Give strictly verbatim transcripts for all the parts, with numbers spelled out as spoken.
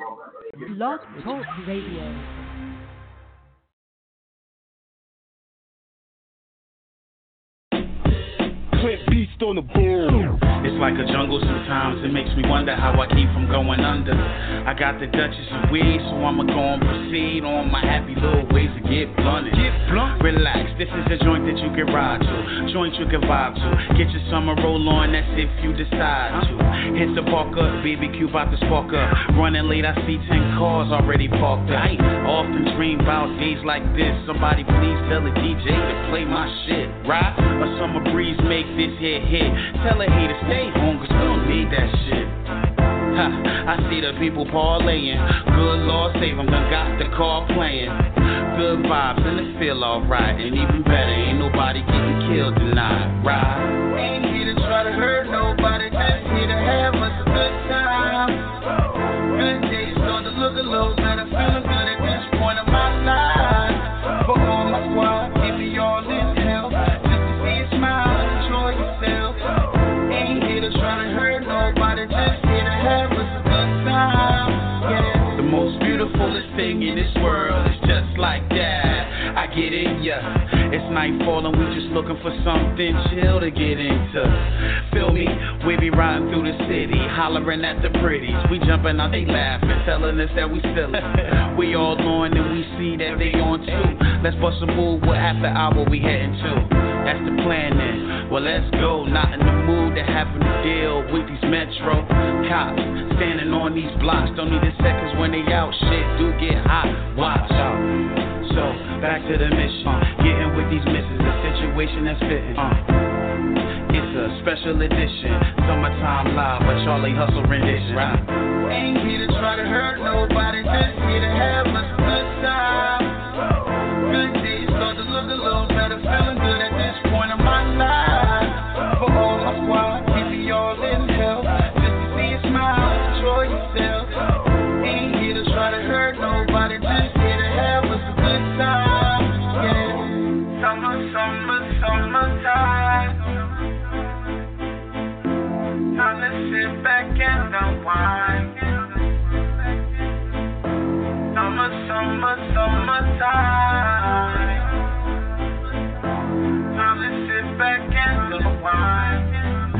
Blog Talk Radio. Clint Beast on the boom. It's like a jungle sometimes. It makes me wonder how I keep from going under. I got the Duchess of weed, so I'ma go and proceed on my happy little ways to get blunted. Get blunt. Relax, this is a joint that you can ride to, joint you can vibe to. Get your summer roll on, that's if you decide to. Hit the park up, B B Q about to spark up. Running late, I see ten cars already parked up. I often dream about days like this. Somebody please tell the D J to play my shit, right? A summer breeze make this here hit. Tell a hater stay home, cause we don't need that shit. Ha, I see the people parlaying. Good Lord save them, done got the car playing. Good vibes and it feel alright. And even better, ain't nobody getting killed tonight, right? Ain't here to try to hurt nobody, just here to have us a good time. Good days start to look a little better, feeling good at this point of my life. For all my squad, keep me all in hell, just to see you smile and enjoy yourself. Ain't here to try to hurt nobody, just here to have us a good time. Yeah. The most beautifulest thing in this world is just like that. I get in ya. It's nightfall and we just looking for something chill to get into. Feel me? We be riding through the city, hollering at the pretties. We jumping out, they laughing, telling us that we silly. We all on and we see that they on too. Let's bust a move. What after hour we heading to? That's the plan then. Well, let's go. Not in the mood to having to deal with these metro cops standing on these blocks. Don't need the seconds when they out. Shit do get hot. Watch out. So back to the mission. Getting with these misses, a situation that's fitting. Uh, it's a special edition. Summertime live, a Charlie Hustle rendition. Right? Ain't here to try to hurt nobody, just here to have us a good time. Good days start to look a little better, feeling good at this point of my life. For all my squad, keep me all in hell, just to see you smile and enjoy yourself. Ain't here to try to hurt nobody, just here to have us a good time. Yeah. Summer, summer, summertime. Time to sit back and unwind. Summer, summer, summertime. Time to sit back and unwind.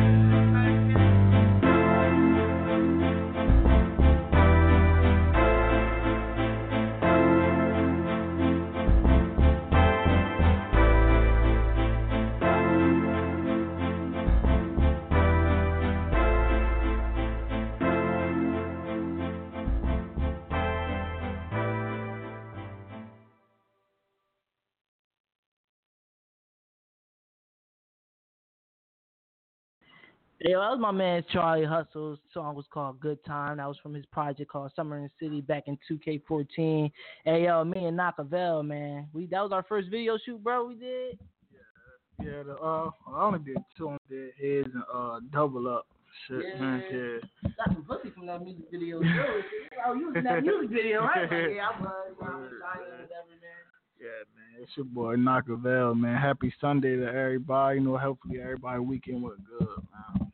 Yeah, that was my man Charlie Hustle's song was called Good Time. That was from his project called Summer in the City back in two K fourteen. Hey, yo, me and Nakavel, man. We That was our first video shoot, bro, we did. Yeah, yeah the, uh, I only did two on Dead Heads and uh, Double Up. Shit, yeah. man, yeah. Got some pussy from that music video, too. Oh, you was in that music video, right? Like, yeah, I was. You know, I'm excited and whatever, man. Yeah, man, it's your boy Nakavel, man. Happy Sunday to everybody. You know, hopefully everybody weekend was good, man.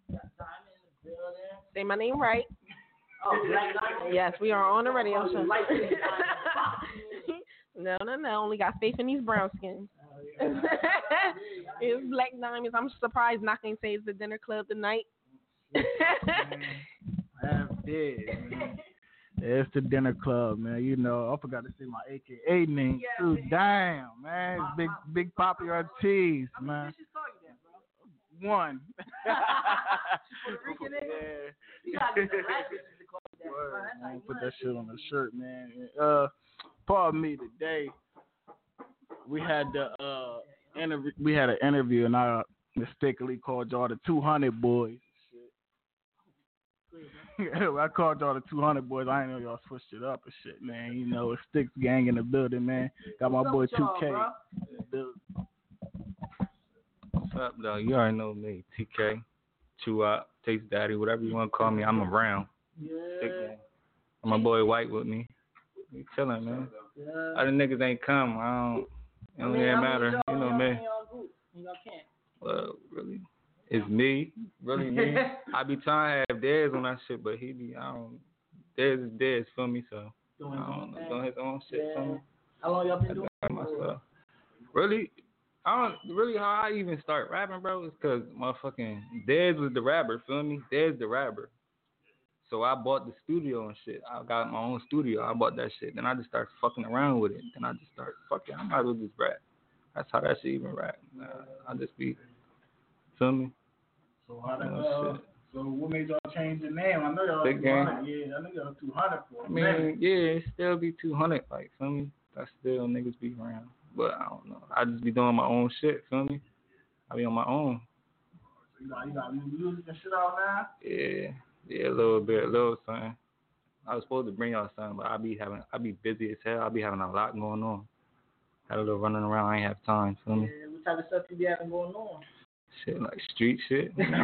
Say my name right. Oh, Black Diamond? Yes, we are on the radio show. no, no, no. Only got faith in these brown skins. Oh, yeah. It's Black Diamonds. I'm surprised Knocking say it's the dinner club tonight. I'm dead, man. Yeah, it's the dinner club, man. You know, I forgot to say my A K A name yeah, too. Man. Damn, man. It's Big Big Poppy Ortiz, I mean, man. She call you that, bro. One. Puerto Rican nigga? Yeah. You gotta get the black bitches to call you that, bro. That's how you put know that shit on the shirt, man. Uh, pardon me today. We had the uh interview. We had an interview, and I mistakenly called y'all the two hundred boys. I called y'all the two hundred boys. I didn't know y'all switched it up and shit, man. You know, it's Sticks Gang in the building, man. Got my boy two K. What's up, though? You already know me. T K, Chew Up, Taste Daddy, whatever you want to call me. I'm around. Yeah. And my boy White with me. We chilling, man. Yeah. Other niggas ain't come. I don't. It don't even matter. You know me. Well, really. It's me, really me. I be trying to have theirs on that shit, but he be, I don't, Dez is Dez, feel me? So doing, I don't know, doing his own shit, yeah. Feel me? How long y'all been doing myself? Really? I don't really how I even start rapping, bro, is because motherfucking Dez was the rapper, feel me? Dez the rapper. So I bought the studio and shit. I got my own studio. I bought that shit. Then I just started fucking around with it. Then I just started fucking. I might as well just rap. That's how that shit even rap. Nah, I just be, feel me? So how that, uh, so what made y'all change the name? I know y'all Big two hundred. Game. Yeah, I know y'all two hundred for a I mean, minute. yeah, it still be two hundred. Like, feel me? That still niggas be around. But I don't know. I just be doing my own shit, feel me? I be on my own. So you got, you got new music and shit out now? Yeah, yeah, a little bit, a little something. I was supposed to bring y'all something, but I be having, I be busy as hell. I be having a lot going on. Had a little running around. I ain't have time, feel me? Yeah, what type of stuff you be having going on? Shit, like street shit. I'm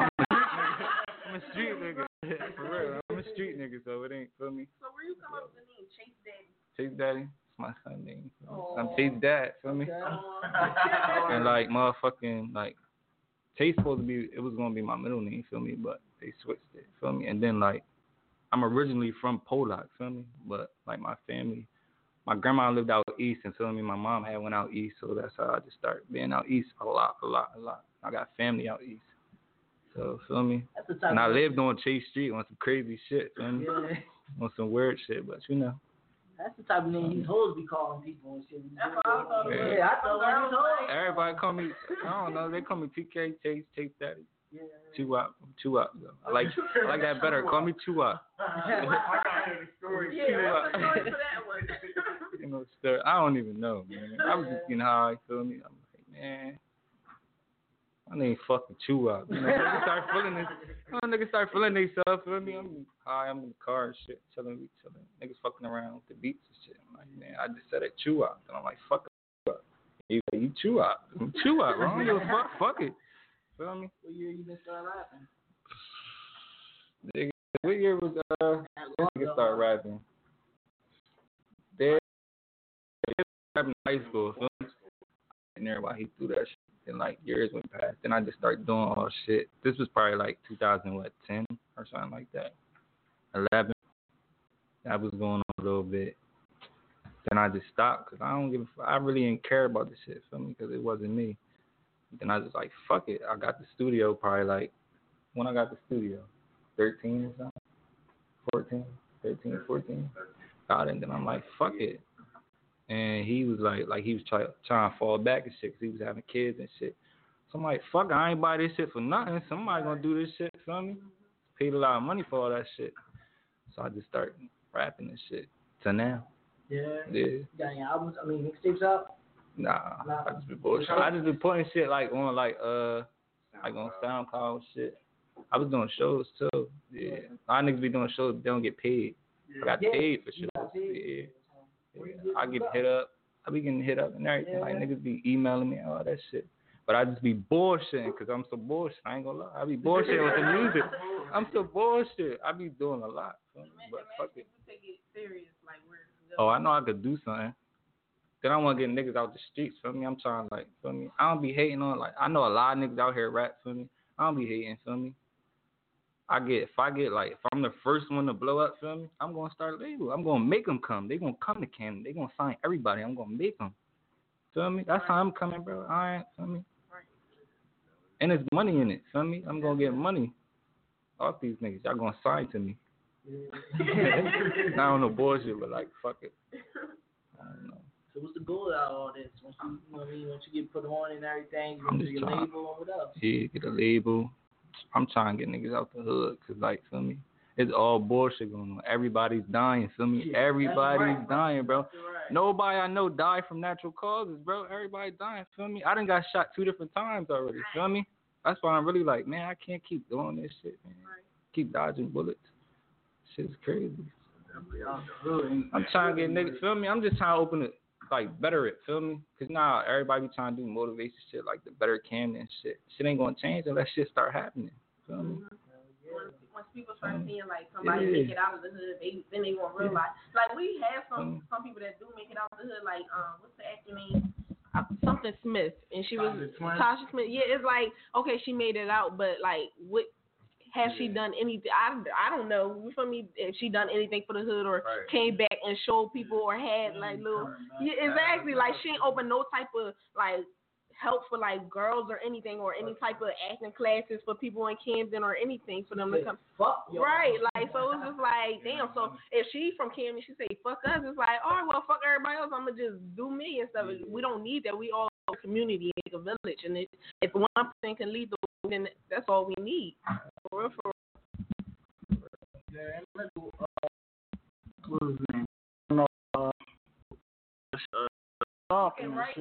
a street nigga. For real, I'm a street nigga, so it ain't, feel me? So where you come up with the name Chase Daddy? Chase Daddy? My son name. Oh. I'm Chase Dad, feel me? Okay. And like motherfucking like Chase supposed to be it was gonna be my middle name, feel me? But they switched it, feel me? And then like I'm originally from Pollock, feel me? But like my family, my grandma lived out east, and feel me, my mom had went out east, so that's how I just started being out east a lot, a lot, a lot. I got family out east, so feel me? And I lived on Chase Street on some crazy shit, feel me? Yeah. On some weird shit, but you know. That's the type of name these hoes be calling people and shit. That's what I thought. Yeah, yeah I thought that was hoes. Everybody call me, I don't know, they call me T K, Chase, Chase Daddy. Yeah. Chew up, chew up. Though. I like, I like that better. Call me Chew up. I gotta hear the story. Yeah, what's the story for that one? You know, story. I don't even know, man. I was just getting high, feel me? I'm like, man, my name fucking Chew up. You know, niggas start feeling this. You know, niggas start feeling themselves, feel me? I'm high, I'm in the car and shit, chilling, we chilling. Niggas fucking around with the beats and shit. I'm like, man, I just said it, Chew up. And I'm like, fuck it, up. He's like, you Chew up. I'm Chew up, bro. I don't give a fuck. Fuck it. Feel me? What year you been started rapping? Nigga, what year was uh nigga start rapping? They rapping in high school, feel me? And everybody he threw that shit. And like years went past. Then I just started doing all shit. This was probably like two thousand ten or something like that. eleven. That was going on a little bit. Then I just stopped because I don't give a fuck. I really didn't care about this shit, feel me? Because it wasn't me. Then I was like, fuck it. I got the studio probably like, when I got the studio, thirteen or something, fourteen, thirteen, fourteen. Got it, and then I'm like, fuck it. And he was like, like he was try, trying to fall back and shit because he was having kids and shit. So I'm like, fuck it, I ain't buy this shit for nothing. Somebody gonna do this shit for me. Paid a lot of money for all that shit. So I just started rapping and shit to now. Yeah. Yeah. You got any albums? I mean, mixtapes out? Nah, nah, I just be bullshit. I just be putting shit like on like uh like on SoundCloud and shit. I was doing shows too. Yeah. A lot of niggas be doing shows but they don't get paid. I got yeah. paid for shows. Yeah. yeah. I get hit up. I be getting hit up and everything. Yeah. Like niggas be emailing me all that shit. But I just be bullshitting because I'm so bullshit. I ain't gonna lie. I be bullshitting with the music. I'm so bullshit. I be doing a lot. So, but fuck it. Take it serious, like where oh, I know I could do something. Then I want to get niggas out the streets, feel me? I'm trying to, like, feel me? I don't be hating on, like, I know a lot of niggas out here rap, feel me? I don't be hating, feel me? I get, if I get, like, if I'm the first one to blow up, feel me? I'm going to start a label. I'm going to make them come. They going to come to Camden. They going to sign everybody. I'm going to make them. Feel me? That's how I'm coming, bro. I ain't, feel me? And there's money in it, feel me? I'm going to get money off these niggas. Y'all going to sign to me. Not on no bullshit, but, like, fuck it. I don't know. So what's the goal out of all this? Once you, you know what I mean? Once you get put on and everything, you get your trying, label and what else? Yeah, get a label. I'm trying to get niggas out the hood, cause like, feel me? It's all bullshit going on. Everybody's dying, feel me? Yeah, Everybody's right, dying, bro. Right. Nobody I know died from natural causes, bro. Everybody dying, feel me? I done got shot two different times already, feel me? That's why I'm really like, man, I can't keep doing this shit, man. Right. Keep dodging bullets. Shit's crazy. I'm trying to get niggas, feel me? I'm just trying to open it. Like, better it, feel me? Because now everybody be trying to do motivation shit, like the better Camden shit. Shit ain't going to change unless shit start happening, feel me? Once, once people start seeing, like, somebody yeah. make it out of the hood, they, then they going to realize. Like, we have some some people that do make it out of the hood, like, um, what's the actor name? Uh, something Smith. And she was, Tasha Smith. Yeah, it's like, okay, she made it out, but, like, what has she done anything? I, I don't know. You feel me? If she done anything for the hood or Right. came back and showed people or had like little, yeah, exactly. Like she ain't open no type of like help for like girls or anything or any type of acting classes for people in Camden or anything for them to come. Fuck yo. Right, like so it's just like damn. So if she from Camden, she say fuck us. It's like all right, well fuck everybody else. I'm gonna just do me and stuff. We don't need that. We all a community, a village, and it, if one person can lead the way, then that's all we need. For real, for real. Yeah, and let's do, uh, what was his name? You know, uh, uh, talking and right. shit.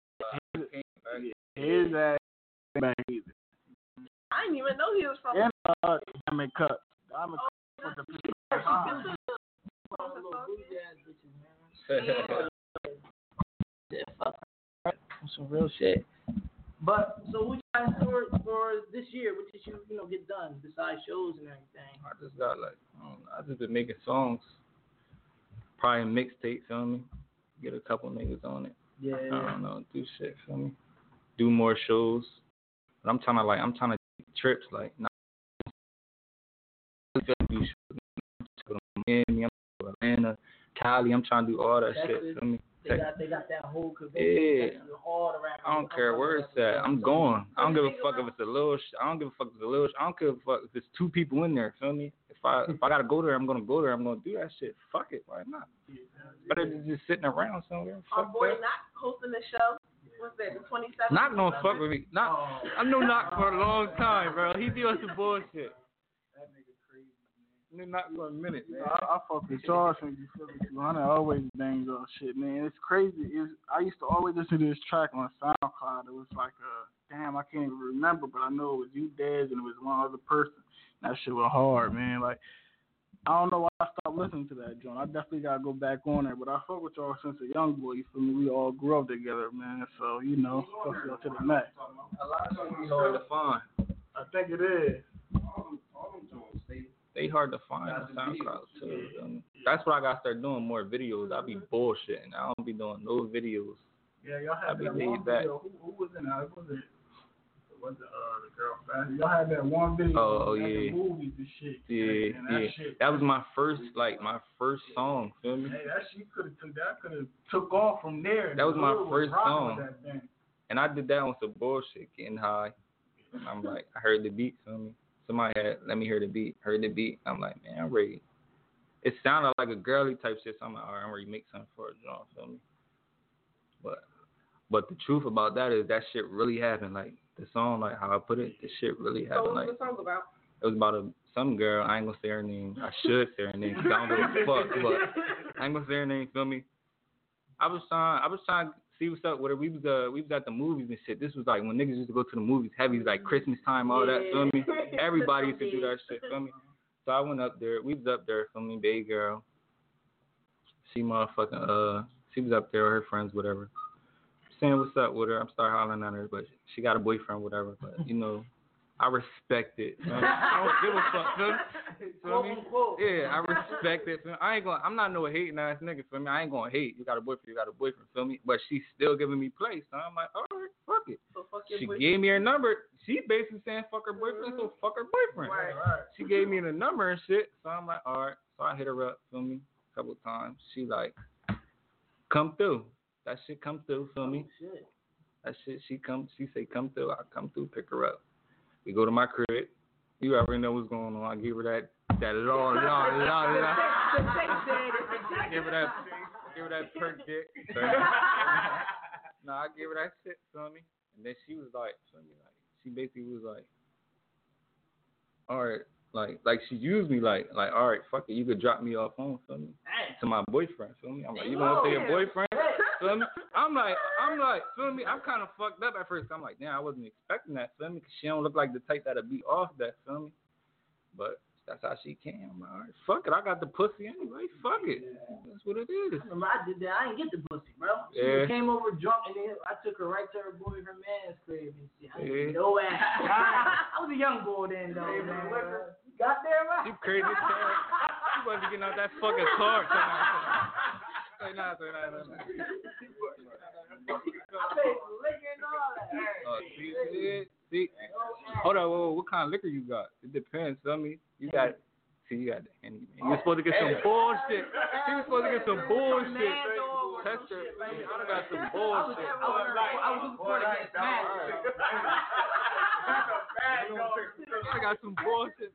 His ass back either. I didn't even know he was from. And uh, Diamond Cut. Diamond Cut with the people. Yeah, fuck. Some real shit. But so what you guys for for this year? What did you you know get done besides shows and everything? I just got like I don't know, I just been making songs. Probably mixtape, feel me? Get a couple niggas on it. Yeah. I don't know, do shit, feel me? Do more shows. But I'm trying to like I'm trying to take trips like not do shows. Miami, I'm to Atlanta, Cali, I'm trying to do all that Texas, shit, feel me? They got they got that whole convention. Yeah. All around. I don't care where it's at. I'm going. I don't give a fuck if it's a little. Sh- I don't give a fuck if it's a little. Sh- I don't give a fuck if it's two people in there. Feel me? If I if I gotta go there, I'm gonna go there. I'm gonna do that shit. Fuck it. Why not? Better than just sitting around somewhere. Our Fuck boy that. not hosting the show. What's that? The twenty-seventh. Knock gonna fuck with me. Knock. I know Knock for a long time, bro. He do some bullshit. Knew Knock for a minute, man. I, I fuck with Charles from you feel me? two hundred always bangs on shit, man. It's crazy. It's, I used to always listen to this track on SoundCloud. It was like, uh, damn, I can't even remember, but I know it was you, Dez, and it was one other person. That shit was hard, man. Like, I don't know why I stopped listening to that joint. I definitely gotta go back on there, but I fuck with y'all since a young boy. You feel me? We all grew up together, man. So you know, fuck y'all to the max. A lot of times it's hard to find. I think it is. They hard to find on SoundCloud too. Um, that's what I gotta start doing more videos. I be bullshitting. I don't be doing no videos. Yeah, y'all I had be that laid one back. video. Who, who was in that? Was it? Was it uh, the girl? Fast? Y'all had that one video. Oh, oh at yeah. The movies and shit. Yeah, and that yeah. Shit, that was my first, like my first song. Feel me? Hey, that shit could have took that could have took off from there. That was my The hood first rocking song. with that thing. And I did that on some bullshit, getting high. And I'm like, I heard the beat, feel me? Somebody had, let me hear the beat, heard the beat. I'm like, man, I'm ready. It sounded like a girly type shit, so I'm like, all right, I'm ready to make something for a drum, feel me? But, but the truth about that is that shit really happened. Like, the song, like how I put it, the shit really happened. So what Like, was the song about? it was about a some girl, I ain't gonna say her name. I should say her name, 'cause I don't give a fuck, but I ain't gonna say her name, feel me? I was trying, I was trying to see what's up with her. We was uh, we was at the movies and shit. This was like when niggas used to go to the movies heavy, like Christmas time, all that, feel me? Everybody used to do that shit, feel me? So I went up there. We was up there, feel me? Baby girl. She motherfucking uh, she was up there with her friends, whatever. Saying what's up with her. I'm start hollering at her, but she got a boyfriend, whatever. But you know, I respect it. Feel me? I don't give a fuck. Feel me? Feel me? Yeah, I respect it. Feel me? I ain't gonna. I'm not no hating ass nigga. Feel me? I ain't gonna hate. You got a boyfriend. You got a boyfriend. Feel me? But she's still giving me play. So I'm like, all right, fuck it. So fuck your She boyfriend. gave me her number. She basically saying fuck her boyfriend, so fuck her boyfriend. Right. She gave me the number and shit. So I'm like, all right. So I hit her up. Feel me? A couple of times. She like, come through. That shit come through. Feel me? Shit. That shit, she come, she say come through. I come through, pick her up. We go to my crib. You already know what's going on. I give her that, that long, long, long, long. Give her that, give her that perk dick. No, I gave her that shit, feel me? And then she was like, feel me, like, she basically was like, all right, like, like she used me like, like, all right, fuck it, you could drop me off home, feel me? To my boyfriend, feel me? I'm like, you gonna say your boyfriend? Feel me? I'm like, I'm like, feel me? I'm kind of fucked up at first. I'm like, damn, I wasn't expecting that, feel me? Cause she don't look like the type that'll be off that, feel me? But that's how she came. I'm like, all right, fuck it, I got the pussy anyway. Fuck it, that's what it is. Remember, I did that. I didn't get the pussy, bro. She Yeah. came over drunk, and then I took her right to her boy, her man's crib, and shit. I Yeah. didn't know ass. I was a young boy then, though, man. You got there, right? You crazy as hell. You wasn't getting out that fucking car. Say nah, say nah, say nah. I paid for liquor and all that. Oh, see, see, See, hold on, whoa, what kind of liquor you got? It depends. Feel me? You got, see, you got the Henny, man. You're supposed to get some bullshit. You're supposed to get some bullshit. Tester, baby, I done got some bullshit. I was looking for that. I got some bullshit.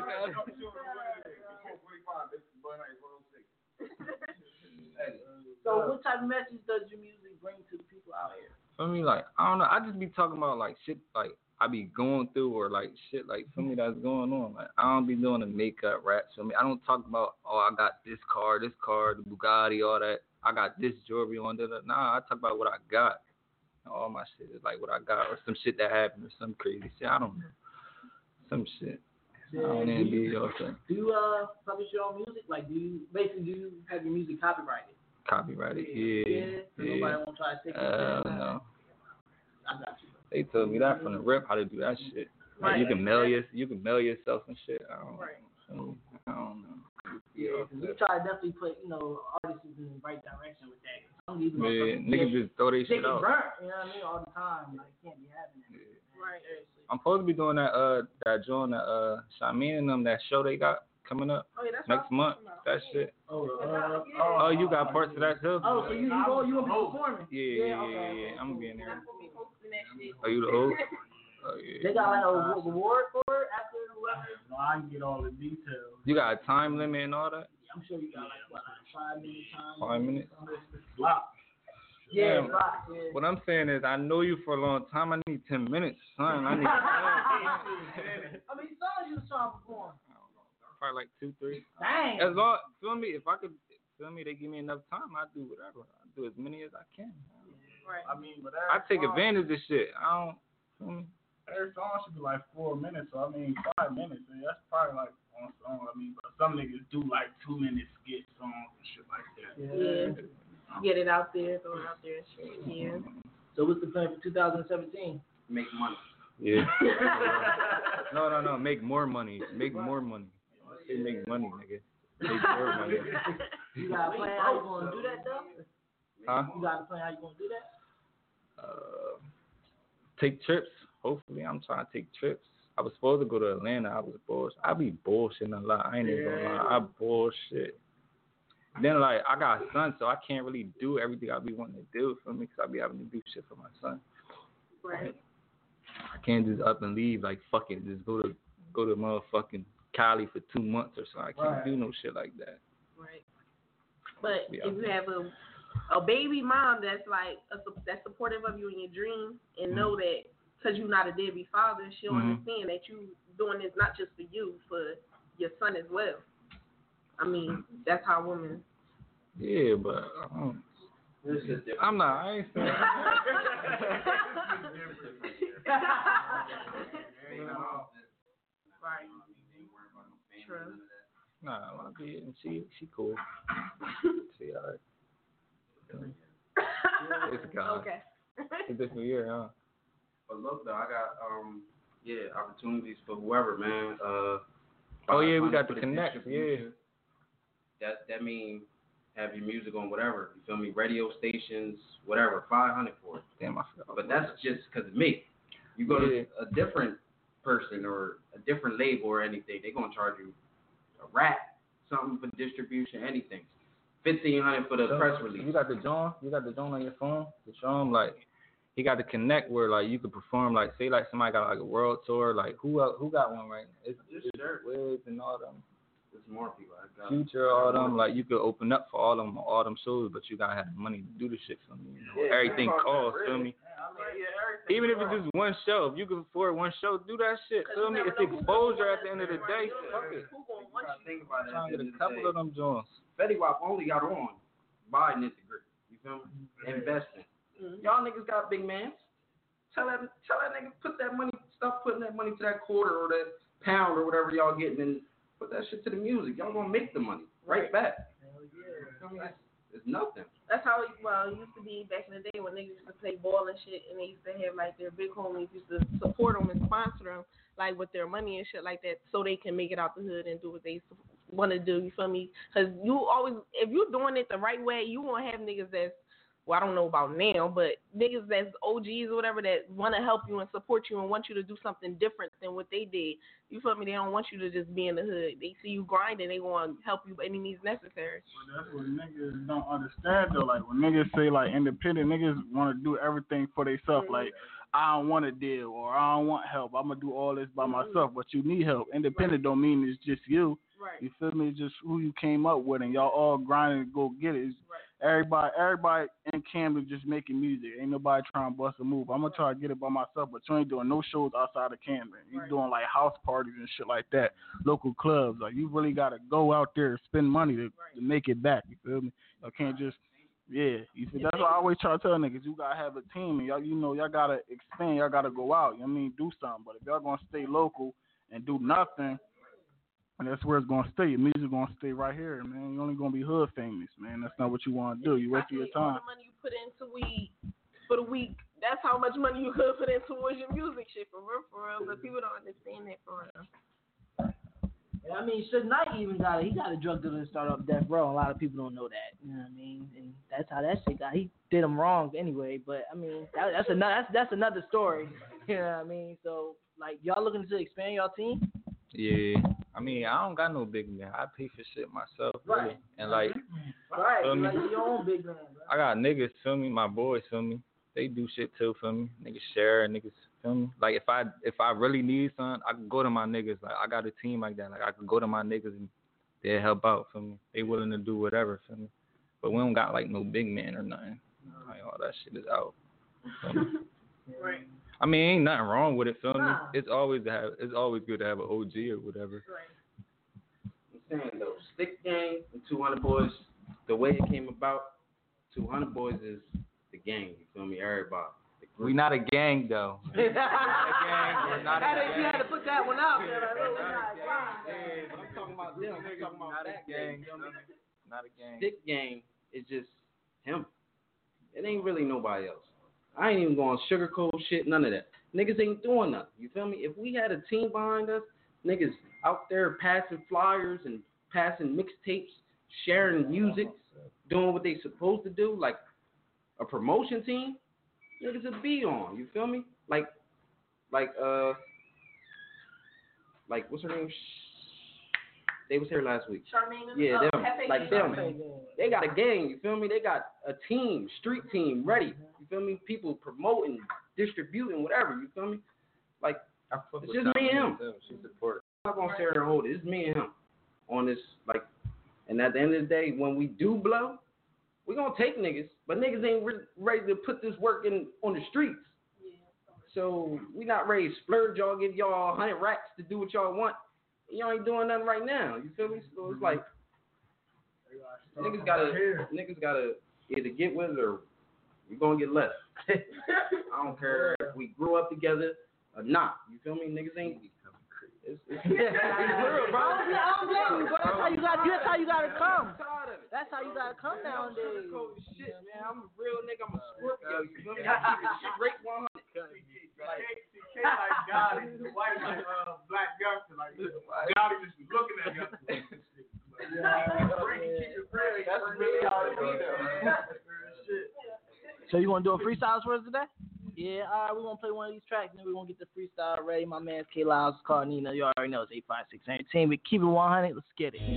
So what type of message does your music bring to the people out here? I mean, like, I don't know. I just be talking about, like, shit, like, I be going through or, like, shit, like, for me that's going on. Like, I don't be doing the makeup raps. For me, I don't talk about, oh, I got this car, this car, the Bugatti, all that. I got this jewelry on. Da, da. Nah, I talk about what I got. All my shit is, like, what I got or some shit that happened or some crazy shit. I don't know. Some shit. I don't even be your thing. Do you uh, publish your own music? Like, do you, basically, do you have your music copyrighted? Copyrighted, yeah. Yeah. yeah. Nobody won't try to take it. Uh, no. I got you. They told me that from the rip how to do that shit. Like Right. you can mail your, you can mail yourself and shit. I don't, Right. I don't know. Yeah, cause we try to definitely put, you know, artists in the right direction with that. Some of these Man, motherfuckers niggas get- just throw their they shit get out. burnt, you know what I mean, all the time. Like, can't be having that. Yeah. Right. I'm supposed to be doing that uh that joint that uh Shamin and them that show they got coming up Oh, yeah, that's next what month. I'm talking about. That shit. Oh, uh, Oh, you got parts of that too? Oh, so you you go you gonna be performing? Yeah, yeah, yeah, okay, yeah. okay, I'm gonna cool. be in there. I'm gonna be hosting that shit. Are you the host? Oh They yeah. got like a wa- reward for it after whoever. no, I can get all the details. You got a time limit and all that? I'm sure you got like what, like five minutes time. Five minutes. Lock. Yeah, Damn. five. Yeah. What I'm saying is, I know you for a long time. I need ten minutes, son. I need I mean, songs you was trying to perform. probably like two, three. Dang. As long, feel me, if I could, feel me, they give me enough time, I do whatever. I do as many as I can. Right. I mean, but I every take song- advantage of shit. I don't. Feel me? Every song should be like four minutes, so I mean five minutes. Man, that's probably like one song. I mean, but some niggas do like two minute skit songs and shit like that. Yeah. Get it out there, throw it out there and shit. Yeah. So what's the plan for two thousand seventeen? Make money. Yeah. no, no, no. Make more money. Make more money. Say make money, nigga. Make more money. You got a plan how you gonna do that though? Huh? You got a plan how you gonna do that? Uh, take trips. Hopefully, I'm trying to take trips. I was supposed to go to Atlanta. I was bullshit. I be bullshitting a lot. I ain't even gonna lie. I bullshit. Then, like, I got a son, so I can't really do everything I be wanting to do for me because I be having to do shit for my son. Right. I can't just up and leave, like, fuck it, just go to go to motherfucking Cali for two months or so. I can't Right. do no shit like that. Right. But Yeah. if you have a a baby mom that's like a, sup- that's supportive of you in your dream and know that because you're not a deadbeat father, she'll Mhm. understand that you doing this not just for you, for your son as well. I mean, that's how women. Yeah, but I don't, I'm not. I ain't saying. Right. True. Nah, I be and she she cool. She alright. It's God. Okay. It's a different year, huh? But look though, I got um yeah opportunities for whoever, man. Uh, Oh yeah, we five got hundred the for connect. Yeah. distribution. That that mean have your music on whatever. You feel me? Radio stations, whatever. Five hundred for it. Damn, I forgot. But that's just because of me. You go Yeah. to a different person or a different label or anything, they're gonna charge you a rap, something for distribution, anything. Fifteen hundred for the So, press release. You got the John. You got the John on your phone. The show 'em like he got the connect where like you could perform like say like somebody got like a world tour like who else, who got one right now? It's Just it's sure. Wiz and all them. There's more people. I got Future, all them, like you could open up for all them, all them shows, but you gotta have the money to do the shit for me. You know, Yeah, everything that's costs, really. feel me? I mean, yeah, everything. Even if it's just one show, if you can afford one show, do that shit. Feel me? It's exposure at the end of the day. Fuck it. Who gonna You want gotta you? think about it. Trying to at the get end a of the couple day. of them joints. Fetty Wap only got on buying this degree. You feel me? Investing. Mhm. Y'all niggas got big mans. Tell that tell that nigga put that money, stop putting that money to that quarter or that pound or whatever y'all getting and put that shit to the music. Y'all gonna make the money right back. You feel me? It's, it's nothing. That's how it, well, it used to be back in the day when niggas used to play ball and shit, and they used to have like their big homies used to support them and sponsor them like with their money and shit like that, so they can make it out the hood and do what they want to do. You feel me? Because you always, if you're doing it the right way, you won't have niggas that's well, I don't know about now, but niggas that's O Gs or whatever that want to help you and support you and want you to do something different than what they did. You feel me? They don't want you to just be in the hood. They see you grinding, they want to help you by any means necessary. Well, that's what niggas don't understand though. Like when niggas say like independent, niggas want to do everything for themselves. Mm-hmm. Like I don't want a deal or I don't want help. I'm gonna do all this by mm-hmm. myself. But you need help. Independent right. don't mean it's just you. Right. You feel me? It's just who you came up with, and y'all all grinding to go get it. It's right. Everybody, everybody in Camden just making music. Ain't nobody trying to bust a move. I'm gonna try to get it by myself, but you ain't doing no shows outside of Camden. You right. doing like house parties and shit like that, local clubs. Like you really gotta go out there and spend money to, right. to make it back. You feel me? You can't just. Yeah, you feel, that's what I always try to tell niggas. You gotta have a team, and y'all, you know, y'all gotta expand. Y'all gotta go out. You know what I mean, do something. But if y'all gonna stay local and do nothing. And that's where it's gonna stay. Your music gonna stay right here, man. You're only gonna be hood famous, man. That's not what you want to do. You waste your time. All the money you put into weed for the week, that's how much money you could put into towards your music shit, for real, for real. But people don't understand that, for real. Yeah, I mean, Suge Knight even got a, he got a drug dealer and start up Death Row. A lot of people don't know that. You know what I mean? And that's how that shit got. He did him wrong anyway. But I mean, that, that's another that's that's another story. You know what I mean? So like, y'all looking to expand y'all team? Yeah. I mean, I don't got no big man. I pay for shit myself, really. Right. And like, right, feel me? like your own big man, bro. I got niggas, feel me? My boys, feel me? They do shit too, feel me? Niggas share, niggas, feel me? Like if I if I really need something, I can go to my niggas. Like I got a team like that. Like I can go to my niggas and they'll help out, feel me? They willing to do whatever, feel me? But we don't got like no big man or nothing. Like all that shit is out. Right. I mean, ain't nothing wrong with it, feel me? Nah. It's always to have. It's always good to have an O G or whatever. Right. I'm saying though, Stick Gang and two hundred Boys, the way it came about, two hundred Boys is the gang. You feel me? Everybody. We not a gang though. We're not a gang. We're not a gang. You had to put that one out there. Like, We're oh, not a Yeah, I'm talking about them. I'm talking about that gang. Not a gang. Stick Gang is just him. It ain't really nobody else. I ain't even going sugarcoat shit, none of that. Niggas ain't doing nothing. You feel me? If we had a team behind us, niggas out there passing flyers and passing mixtapes, sharing music, doing what they supposed to do, like a promotion team, niggas would be on. You feel me? Like, like, uh, like, what's her name? They was here last week. Charmaine and yeah, uh, them. Pepe Like them. Charmaine. They got a gang, you feel me? They got a team, street team ready. You feel me? People promoting, distributing, whatever, you feel me? Like, it's just me and him. She's supportive. I'm not going to sit here and hold it. It's me and him on this, like, and at the end of the day, when we do blow, we going to take niggas, but niggas ain't re- ready to put this work in on the streets. So we not ready to splurge y'all, give y'all one hundred racks to do what y'all want. Y'all ain't doing nothing right now. You feel me? So it's like niggas gotta niggas gotta either get with it or you're gonna get left. I don't care if we grew up together or not. You feel me? Niggas ain't. It's, it's, it's real, bro. I don't blame you, bro. That's how you got. That's how you gotta come. That's how you gotta come nowadays. Shit, man. I'm a real nigga. I'm a Scorpio. You feel me? I keep it shit right one hundred. Like, like God, the white like uh, black youngster, like God is just looking at you. That's really how it is. So you wanna do a freestyle for us today? Yeah, all right, we're gonna play one of these tracks and then we're gonna get the freestyle ready. My man's K Lyles is called Nina. You already know it's eight five six Entertainment. Keep it one hundred, let's get it.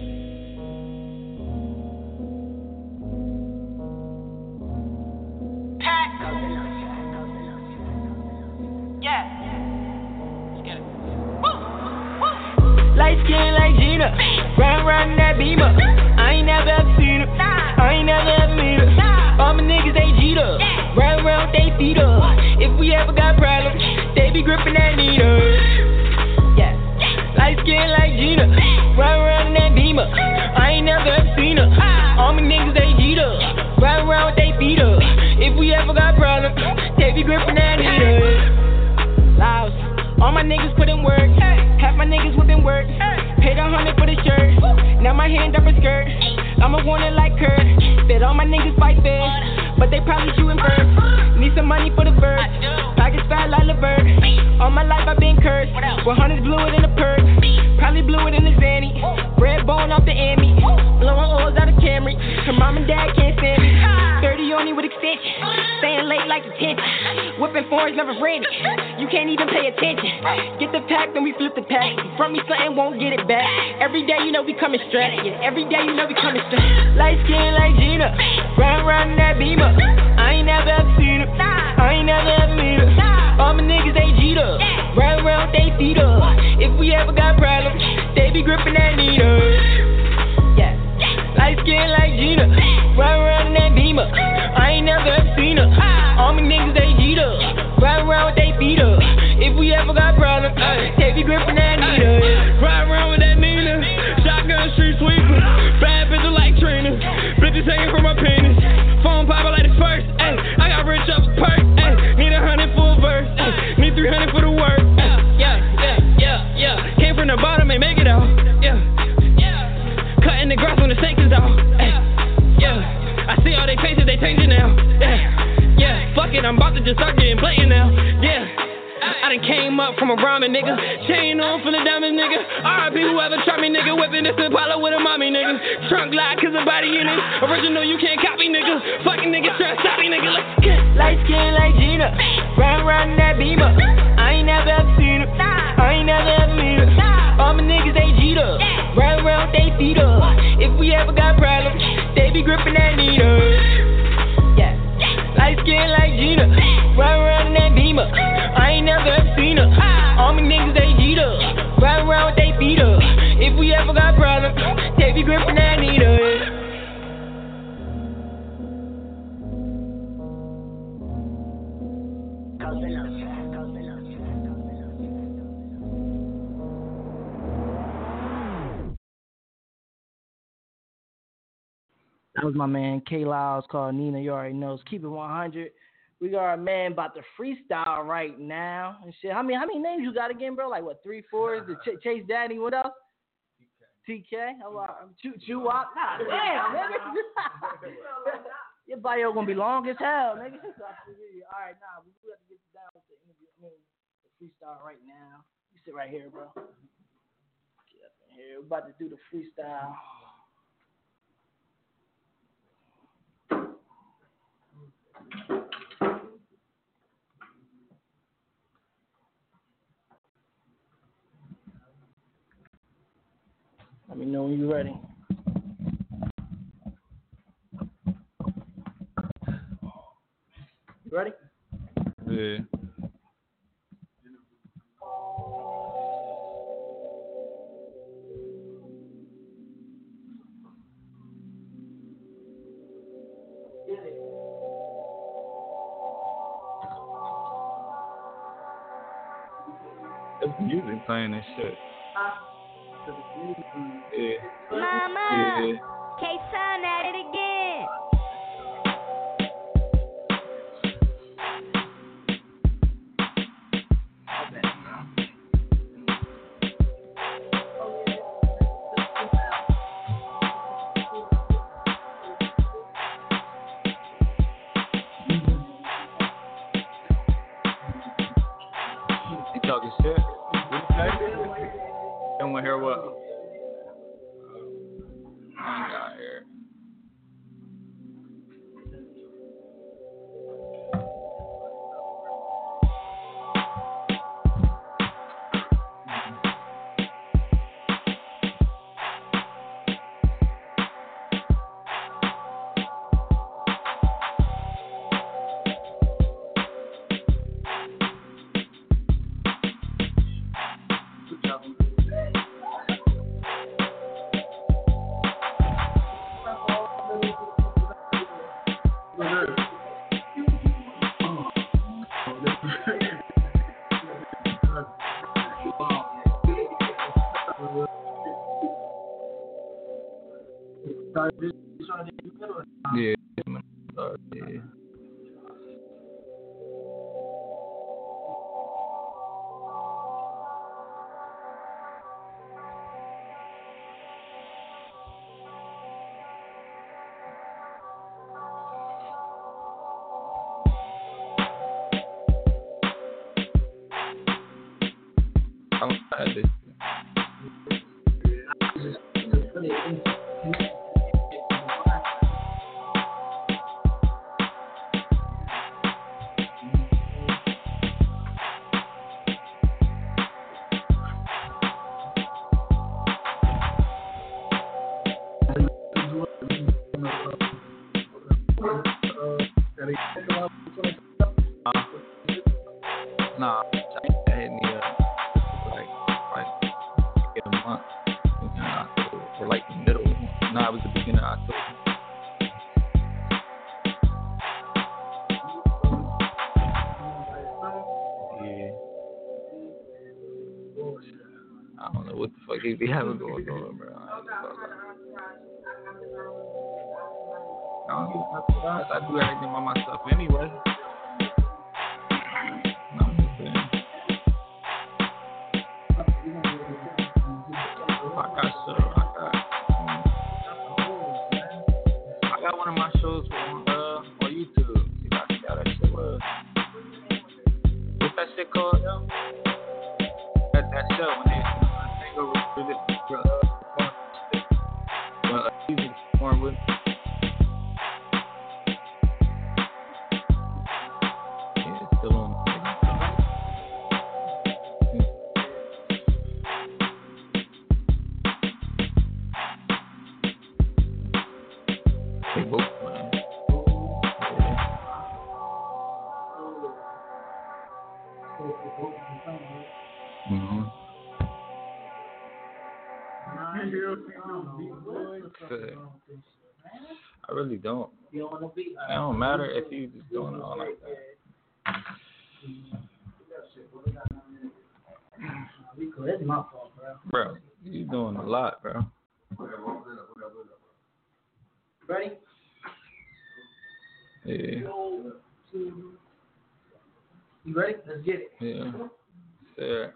Yeah. Let's get it. Woo! Woo! Light skin like Gina. Round round in that beamer. I ain't never ever seen her. I ain't never ever meet her. All my niggas they G'd round round they feet up. If we ever got problems, they be gripping that needle. Yeah. Light skin like Gina. Round round in that beamer. I ain't never ever seen her. All my niggas they G'd round round they feet up. If we ever got problems, they be gripping that needle. Loud. All my niggas put in work. Half my niggas whipping work. Paid a hundred for the shirt. Now my hand up a skirt. I'ma want it like Kurt. Bet all my niggas fight fair, but they probably shooting first. Need some money for the bird. Pockets fat like LeVert. All my life I've been cursed. With hundreds blew it in the purse. Probably blew it in the Zanny. Red bone off the Emmy. Blowing oils out of Camry. Her mom and dad can't stand me. thirty on me with extension. like attention. Whipping foreigns never rented. You can't even pay attention. Get the pack, then we flip the pack. From me something, won't get it back. Every day you know we coming straight. Yeah, every day you know we coming straight. Light skin like Gina. Run, run that beamer. I ain't never ever seen her. I ain't never ever meet her. All my niggas, they G'd up. Run around, they feet up. If we ever got problems, they be gripping that needle. Yeah. Light skin like Gina. Run around in that beamer. I ain't never ever seen her. All my niggas, they G'd up. Run around with they feet up. If we ever got problems, they be gripping that needle. Ride around with that Nina. Shotgun street sweeper. Bad bitches like Trina. Bitches hanging from my penis. Phone poppin' like the first. Ay, I got rich off the perk. Ay, need a hundred for a verse. Ay, need three hundred for the work. Ay, yeah, yeah, yeah, yeah. Came from the bottom, ain't make it out. Yeah, yeah. Cutting the grass when the snake is out. Ay, yeah. I see all they faces, they changing now. Yeah, yeah. Fuck it, I'm about to just start getting blatant now. Yeah. I done came up from around a nigga. Chain on for the diamonds, nigga. R I P whoever tried me, nigga. Whipping this Impala with a mommy, nigga. Trunk lock, cause the body in it. Original, you can't copy, nigga. Fucking nigga, stress stop me, nigga. Let's get light skin like Gina. Run around in that beamer. I ain't never ever seen her. I ain't never ever meet her. All my niggas, they G'd up. Run around, they feet up. If we ever got problems, they be gripping that needle. Yeah. Light skin like Gina. Run around in that beamer. I ain't never ever seen her. All my niggas, they G'd up. Run around with they feet up. If we ever got problems, they be gripping that needle. That was my man K Lyles, called Nina. You already know. Keep it one hundred. We got our man about to freestyle right now and shit. How many how many names you got again, bro? Like what? Three, fours? The Ch- Chase Daddy. What else? T K. How about Chew Chew Wop? Nah, damn, nigga. Your bio gonna be long as hell, nigga. All right, nah, we do have to get down with the interview. I mean, the freestyle right now. You sit right here, bro. Get up in here. We're about to do the freestyle. Let me know when you're ready. You ready? Yeah. There's music playing and shit. Yeah. Mama, Yeah. K-Sun at it again. You talking shit? What you say? Don't want to hear what? I ain't got here. Yeah, yeah. I'm at this. Uh, nah, that hit me up like like in a month. In October, or like the middle. Nah, it was the beginning of October. Yeah. I don't know what the fuck he be having going on, bro. I, ain't I, don't give a fuck. I do everything by myself anyway. No, I'm just saying. I got show. I got. I got one of my shows on uh on YouTube. You got to see how that shit was. What's that shit called, yo? That that show when they they go with the uh, well, uh, he's born with. Yeah, it's still on. They both, man. Mm-hmm. I really don't. It don't matter if you just doing it all like that. It's my fault, bro. Bro, you doing a lot, bro. Ready? Yeah. You ready? Let's get it. Yeah. There.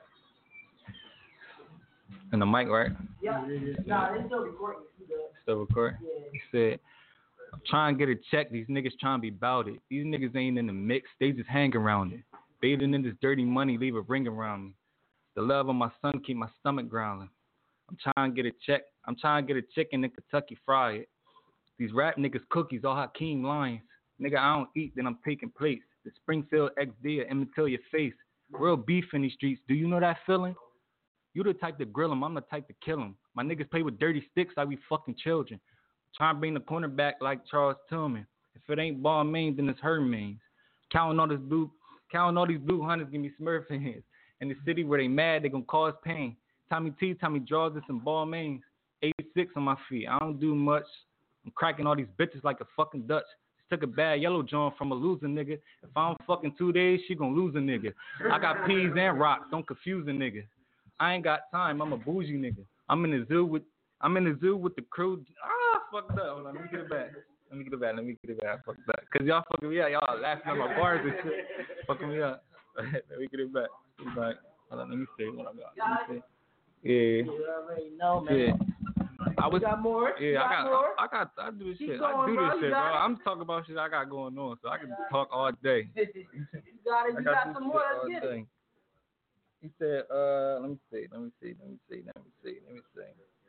And the mic, right? Yeah. Nah, it's still recording. Still recording? Yeah. He said, I'm trying to get a check. These niggas trying to be bout it. These niggas ain't in the mix. They just hang around it. Bathing in this dirty money, leave a ring around me. The love of my son keep my stomach growling. I'm trying to get a check. I'm trying to get a chicken in Kentucky Fried. These rap niggas cookies, all Hakeem Lions. Nigga, I don't eat, then I'm taking place. The Springfield X D, Emmett Till your face. Real beef in these streets. Do you know that feeling? You the type to grill 'em, I'm the type to kill 'em. My niggas play with dirty sticks like we fucking children. Trying to bring the cornerback like Charles Tillman. If it ain't ball main, then it's her mains. Counting all this blue, counting all these blue hunters, give me Smurf hands. In the city where they mad, they gonna cause pain. Tommy T, Tommy draws and some ball mains. eighty-six on my feet. I don't do much. I'm cracking all these bitches like a fucking Dutch. Just took a bad yellow joint from a loser nigga. If I don't fucking two days, she gonna lose a nigga. I got peas and rocks. Don't confuse a nigga. I ain't got time. I'm a bougie nigga. I'm in the zoo with I'm in the zoo with the crew. Ah, fucked up. Hold on, let me get it back. Let me get it back. Let me get it back. Fucked up. Cause y'all fucking me up. Y'all laughing at my bars and shit. Fucking me up. Let me get it back. Get it back. Hold on, let me see what I got. Let me see. Yeah. You already know, man. Yeah. I was, you got more? Yeah, you got I got, more? I, I got, I do this Keep shit. going, I do bro. this You shit, bro. got it. I'm talking about shit I got going on, so I can talk all day. You got it. You got, this some more. shit all Let's get day. it. He said, uh, let me see, let me see, let me see, let me see, let me see.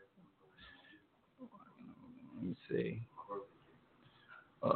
Let me see. Uh,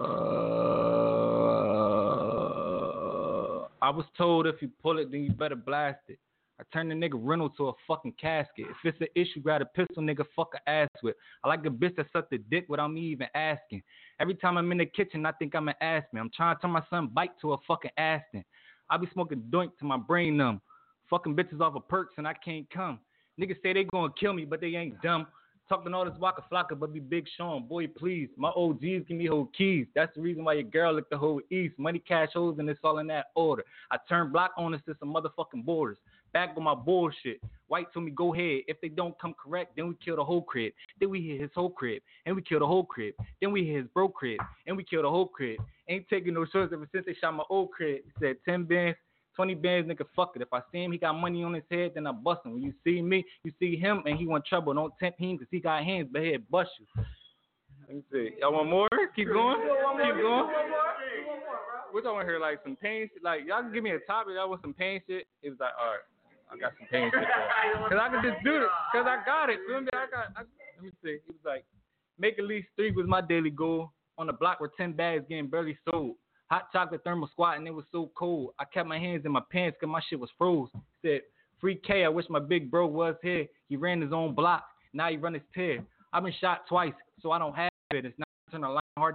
I was told if you pull it, then you better blast it. I turn the nigga rental to a fucking casket. If it's an issue, grab a pistol, nigga, fuck a ass with. I like a bitch that suck the dick without me even asking. Every time I'm in the kitchen, I think I'm an ass man. I'm trying to turn my son bike to a fucking Aston. I be smoking doink to my brain numb. Fucking bitches off of perks and I can't come. Niggas say they gonna kill me, but they ain't dumb. Talking all this waka flocka, but be Big Sean. Boy, please. My O Gs give me whole keys. That's the reason why your girl licked the whole East. Money, cash, hoes, and it's all in that order. I turn block owners to some motherfucking borders. Back on my bullshit. White told me go ahead. If they don't come correct, then we kill the whole crib. Then we hit his whole crib. And we kill the whole crib. Then we hit his bro crib. And we kill the whole crib. Ain't taking no shorts ever since they shot my old crib. He said ten bands. twenty bands, nigga, fuck it. If I see him, he got money on his head, then I bust him. When you see me, you see him, and he want trouble. Don't tempt him, because he got hands, but he'll bust you. Let me see. Y'all want more? Keep going? Keep going? What y'all want to hear? Like some pain shit? Like, y'all can give me a topic. Y'all want some pain shit? It was like, all right, I got some pain shit. Because I can just do it. Because I got it. Feel me? I got, I, let me see. He was like, make at least three was my daily goal. On the block where ten bags getting barely sold. Hot chocolate thermal squat and it was so cold. I kept my hands in my pants because my shit was froze. Said, free K, I wish my big bro was here. He ran his own block. Now he run his tear. I've been shot twice, so I don't have it. It's not turn a line hard into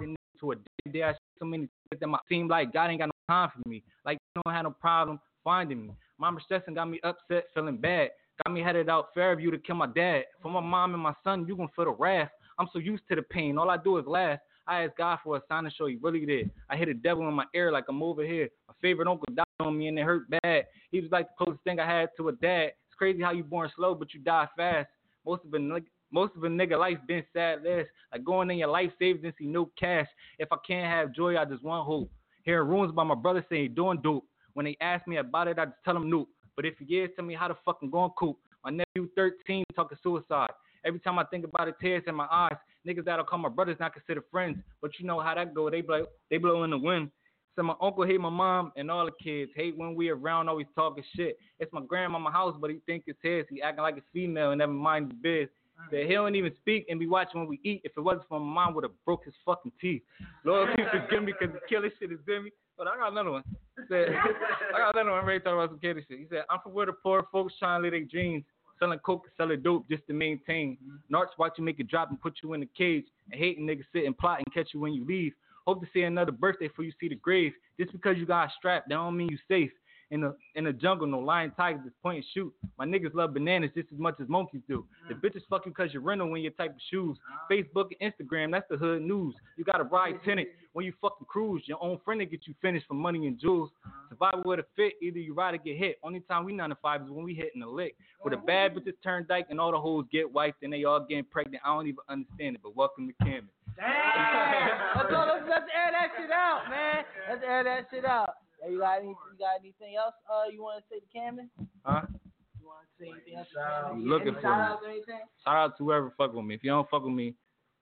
to a day. I so many things that my seem like God ain't got no time for me. Like you don't have no problem finding me. Mama stressing got me upset, feeling bad. Got me headed out Fairview to kill my dad. For my mom and my son, you gon' feel the wrath. I'm so used to the pain. All I do is laugh. I asked God for a sign to show he really did. I hit a devil in my ear like I'm over here. My favorite uncle died on me and it hurt bad. He was like the closest thing I had to a dad. It's crazy how you born slow but you die fast. Most of a most of a nigga life been sad less. Like going in your life savings and see no cash. If I can't have joy, I just want hope. Hearing rumors about my brother saying he doing dope. When they ask me about it, I just tell them nope. But if he is, tell me how the fuck I'm going cope. My nephew thirteen talking suicide. Every time I think about it, tears in my eyes. Niggas that'll call my brothers not consider friends. But you know how that go. They blow, they blow in the wind. So my uncle hate my mom and all the kids. Hate when we around always talking shit. It's my grandmama house, but he think it's his. He acting like it's female and never mind his biz. Said he don't even speak and be watching when we eat. If it wasn't for my mom, would have broke his fucking teeth. Lord, please forgive me because the killer shit is in me. But I got another one. Said, I got another one. I'm ready to talk about some killer shit. He said, I'm from where the poor folks trying to live their dreams. Selling coke, selling dope just to maintain. Narcs watch you make it drop and put you in the cage. And hating niggas sit and plot and catch you when you leave. Hope to see another birthday before you see the grave. Just because you got strapped, that don't mean you safe. In the in the jungle, no lion tigers just point and shoot. My niggas love bananas just as much as monkeys do. The bitches fuck you cause you're rental when you type of shoes. Facebook and Instagram, that's the hood news. You got a ride tenant when you fucking cruise. Your own friend to get you finished for money and jewels. Survival with a fit, either you ride or get hit. Only time we nine to five is when we hitting the lick. Where the bad bitches turn dyke and all the hoes get wiped and they all getting pregnant. I don't even understand it, but welcome to Camden. Damn! let's, go, let's, let's air that shit out, man. Let's air that shit out. Hey, you got any, you got anything else uh, you want to say to Camden? Huh? You want to say anything else to Camden? You looking for shout me. out or anything? Shout out to whoever fuck with me. If you don't fuck with me,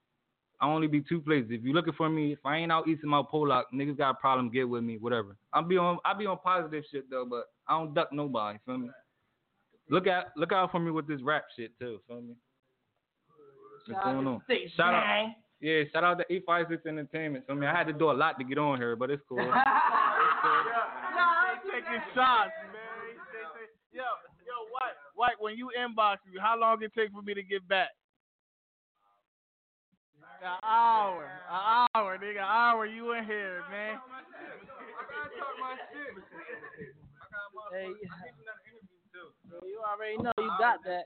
I only be two places. If you looking for me, if I ain't out east of Mount Pollock, niggas got a problem, get with me, whatever. I'll be on I be on positive shit though, but I don't duck nobody, feel me? Look out look out for me with this rap shit too, feel me? What's going on? Shout out, yeah, shout out to eight five six Entertainment. So I mean I had to do a lot to get on here, but it's cool. It's cool. Taking shots, man. Yo, yo, White, White, when you inbox me, how long it take for me to get back? An hour, an hour, nigga, an hour. You in here, man? I gotta talk my shit. Hey, you already know you got that.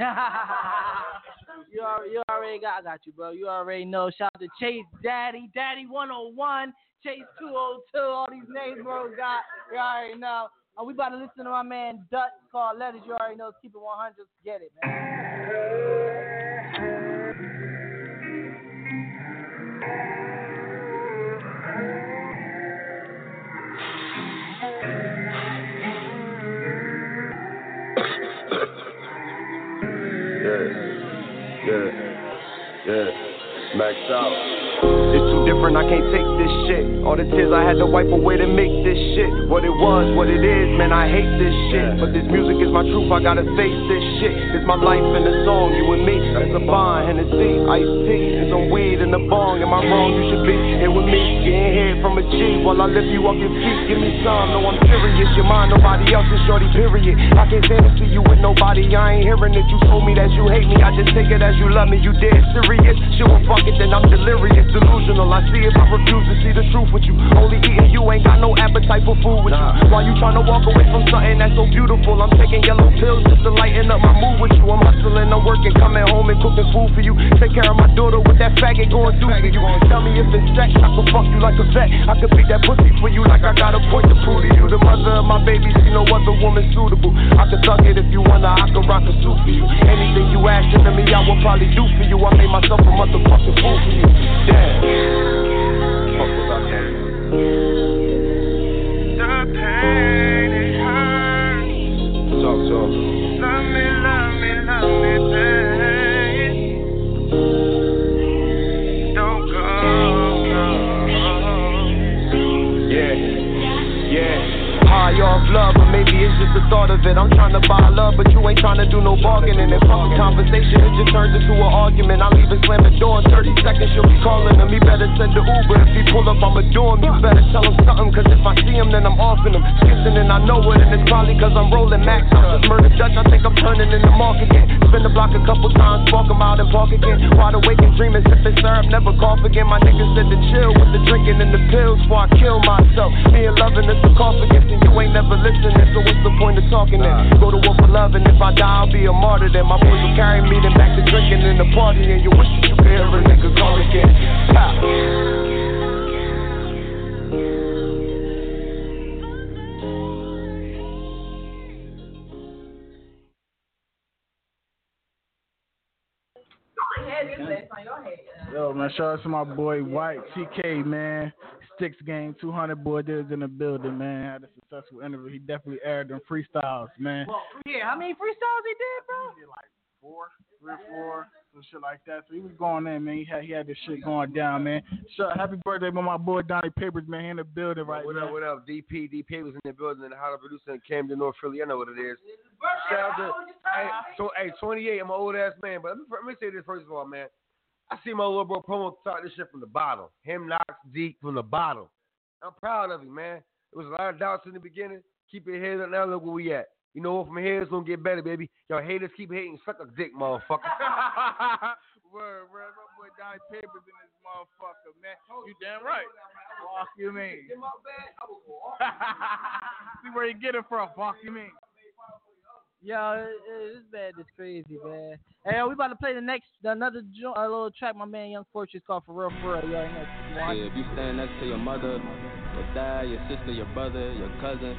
you already, you already got, I got you, bro. You already know. Shout out to Chase Daddy, Daddy one oh one. Chase two oh two, all these names bro got, you already know. Uh, we about to listen to my man Dutch called Letters, you already know. Let's keep it one hundred, get it, man. Yeah, yeah, yeah, max out. It's too different, I can't take this shit. All the tears I had to wipe away to make this shit. What it was, what it is, man, I hate this shit. But this music is my truth, I gotta face this shit. It's my life in the song, you and me. It's a bond, Hennessy, iced tea, and some weed in the bong. Am I wrong? You should be here with me, getting head from a G while I lift you off your feet. Give me some, no, I'm serious. Your mind, nobody else is shorty, period. I can't stand to see you with nobody. I ain't hearing it. You told me that you hate me. I just take it as you love me. You dead serious? Shit, well, fuck it, then I'm delirious. Delusional, I see if I refuse to see the truth with you. Only eating you, ain't got no appetite for food with you. While you tryna walk away from something that's so beautiful, I'm taking yellow pills just to lighten up my mood with you. I'm hustling, I'm working, coming home and cooking food for you. Take care of my daughter with that faggot going through for you. Tell me if it's sex, I can fuck you like a vet. I could beat that pussy for you like I got a point to prove to you. The mother of my baby, see no other woman suitable. I could suck it if you wanna, I could rock a suit for you. Anything you asking of me, I will probably do for you. I made myself a motherfucking fool for you. Damn. Fuck was I saying? The pain it hurts. Talk, talk. Love me, love me, love me, pain. Don't go, no. Yeah, yeah. High off love, but maybe it's just the thought of it. I'm trying to buy love, but you ain't trying to do no bargaining. If fucking conversation, it just turns into an argument. I'll even slam the door in thirty seconds. She'll be calling him. He better send the Uber. If he pull up, I'ma do him. You better tell him something, cause if I see him, then I'm offing him. Kissing and I know it, and it's probably cause I'm rolling max. I'm just murder Dutch, I think I'm turning in the mark again. Spin the block a couple times, walk him out and park again. Wide awake and dreaming, sipping syrup, never cough again. My niggas said to chill with the before I kill myself. Being loving is a sarcophagus, and you ain't never listening, so what's the point of talking then? Go to war for love, and if I die, I'll be a martyr then. My boys will carry me then back to drinking and the party, and you wish that you could hear a nigga call again. Pow. Yo, man, shout out to my boy White T K, man. Sticks Game two hundred boy did in the building, man. Had a successful interview. He definitely aired them freestyles, man. Well, yeah, how many freestyles he did, bro? He did like four, three or four, some shit like that. So he was going in, man. He had he had this shit going down, man. So happy birthday to my boy Donnie Papers, man. He in the building right what now. What up, what up? D P, D P was in the building, and how to producer in Camden, North Philly. I know what it is. Shout out to, hey, so, hey, twenty-eight, I'm an old ass man, but let me, let me say this first of all, man. I see my little bro Promo start this shit from the bottom. Him, Knox, Zeke from the bottom. I'm proud of him, man. There was a lot of doubts in the beginning. Keep your head up now. Look where we at. You know what? From here, it's going to get better, baby. Y'all haters keep hating. Suck a dick, motherfucker. Word, word. My boy Donnie Papers in this motherfucker, man. You damn right. Fuck you mean. See where you get it from. Fuck you mean. Yo, this bad, this crazy, man. Hey, yo, we about to play the next, another jo- a little track my man Young Fortress called For Real, For Real. Yo, next one. Yeah, if you stand next to your mother, your dad, your sister, your brother, your cousin,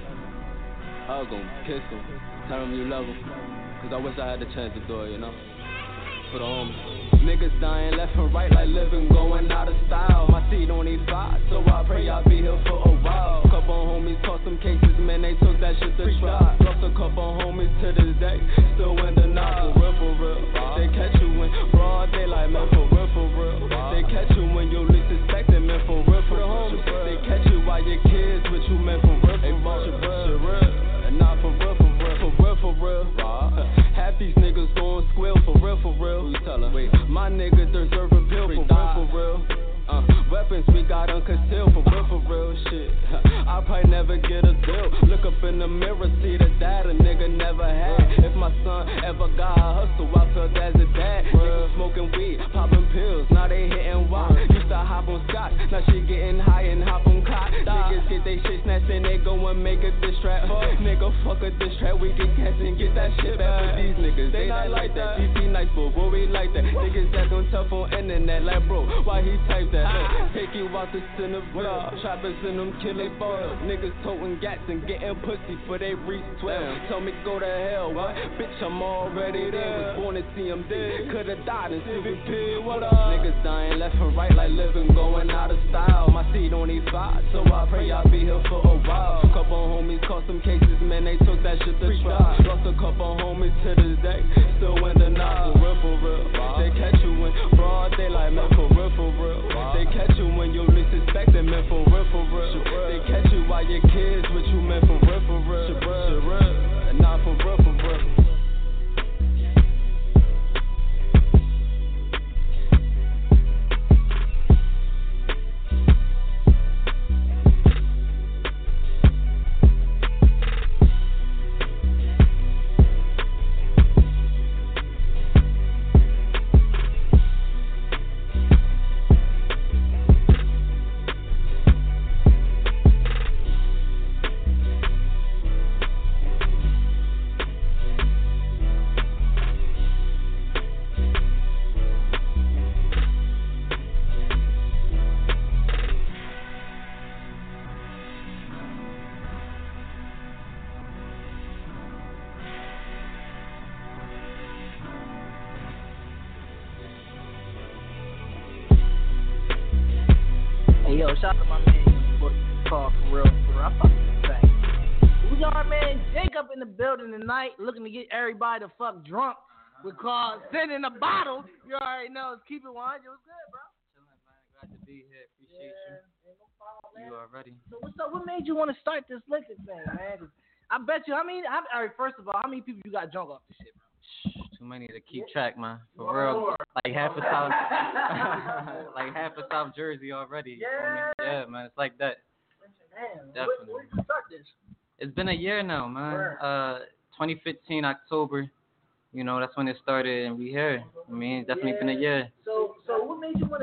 hug them, kiss them, tell them you love them. Cause I wish I had the chance to do it, you know? For the homies. Niggas dying left and right like living, going out of style. My seat on these sides, so I pray I'll be here for a while. Couple homies caught some cases, man, they took that shit to trial. Lost a couple homies to this day, still in the knock. For real, for real. They catch you in broad daylight, man, for real, for real. They catch you when you least expect it, man, for real, for the homies. They catch you while your kids with you, man, for real, for real. And not for real, for real, for real, for real. Half these niggas gon' squill, for real, for real. Who you tellin'? Wait, my niggas deserve a bill, for real, for real. Uh, weapons we got unconcealed, for real, for real, shit. I'll probably never get a deal. Look up in the mirror, see the dad a nigga never had. If my son ever got a hustle, I felt as a dad. Niggas smoking weed, popping pills, now they hitting wild. Used to hop on scotch, now she getting high and hop on cot. Niggas get they shit snatched and they go and make a diss track. Nigga, fuck a diss track, we get cats and get that shit back. But these niggas, they not like that. D C nice, but boy, we like that. Niggas acting tough on internet, like bro, why he type that? Take you out to Centerville, trappers in them killing balls. Niggas toting gats and getting pussy for they reach twelve. Tell me go to hell, what? Bitch, I'm already there. Was born to see him dead, could've died in C V P. What up? Niggas dying left and right like living, going out of style. My seat on these sides, so I pray I'll be here for a while. Couple homies caught some cases, man, they took that shit to trial. Lost a couple homies to this day, still in the knock. For real, for real. They catch you in broad daylight, man, for real, for real. They catch you when you least expect it, man, for real, for real. They catch you while your kids with you, man, for real, for real. And not for real, for real. Yo, shout out to my man, what called For Real, For Real. I fuck this thing. We got our man Jacob in the building tonight, looking to get everybody to fuck drunk. We call sending a bottle. You already know, it's keep it one hundred. What's good, bro? Chilling, man. Glad to be here. Appreciate yeah, you. No problem, man. You already. So what's up? What made you want to start this liquor thing, man? I bet you. How many? How, all right, first of all, how many people you got drunk off this shit, bro? Too many to keep track, man. For real, like half of South, like half of South Jersey already. Yeah, I mean, yeah, man. It's like that. Man, definitely. When did you start this? It's been a year now, man. Where? Uh, twenty fifteen October. You know, that's when it started, and we here. I mean, it's definitely yeah. been a year. So, so what made you want to think,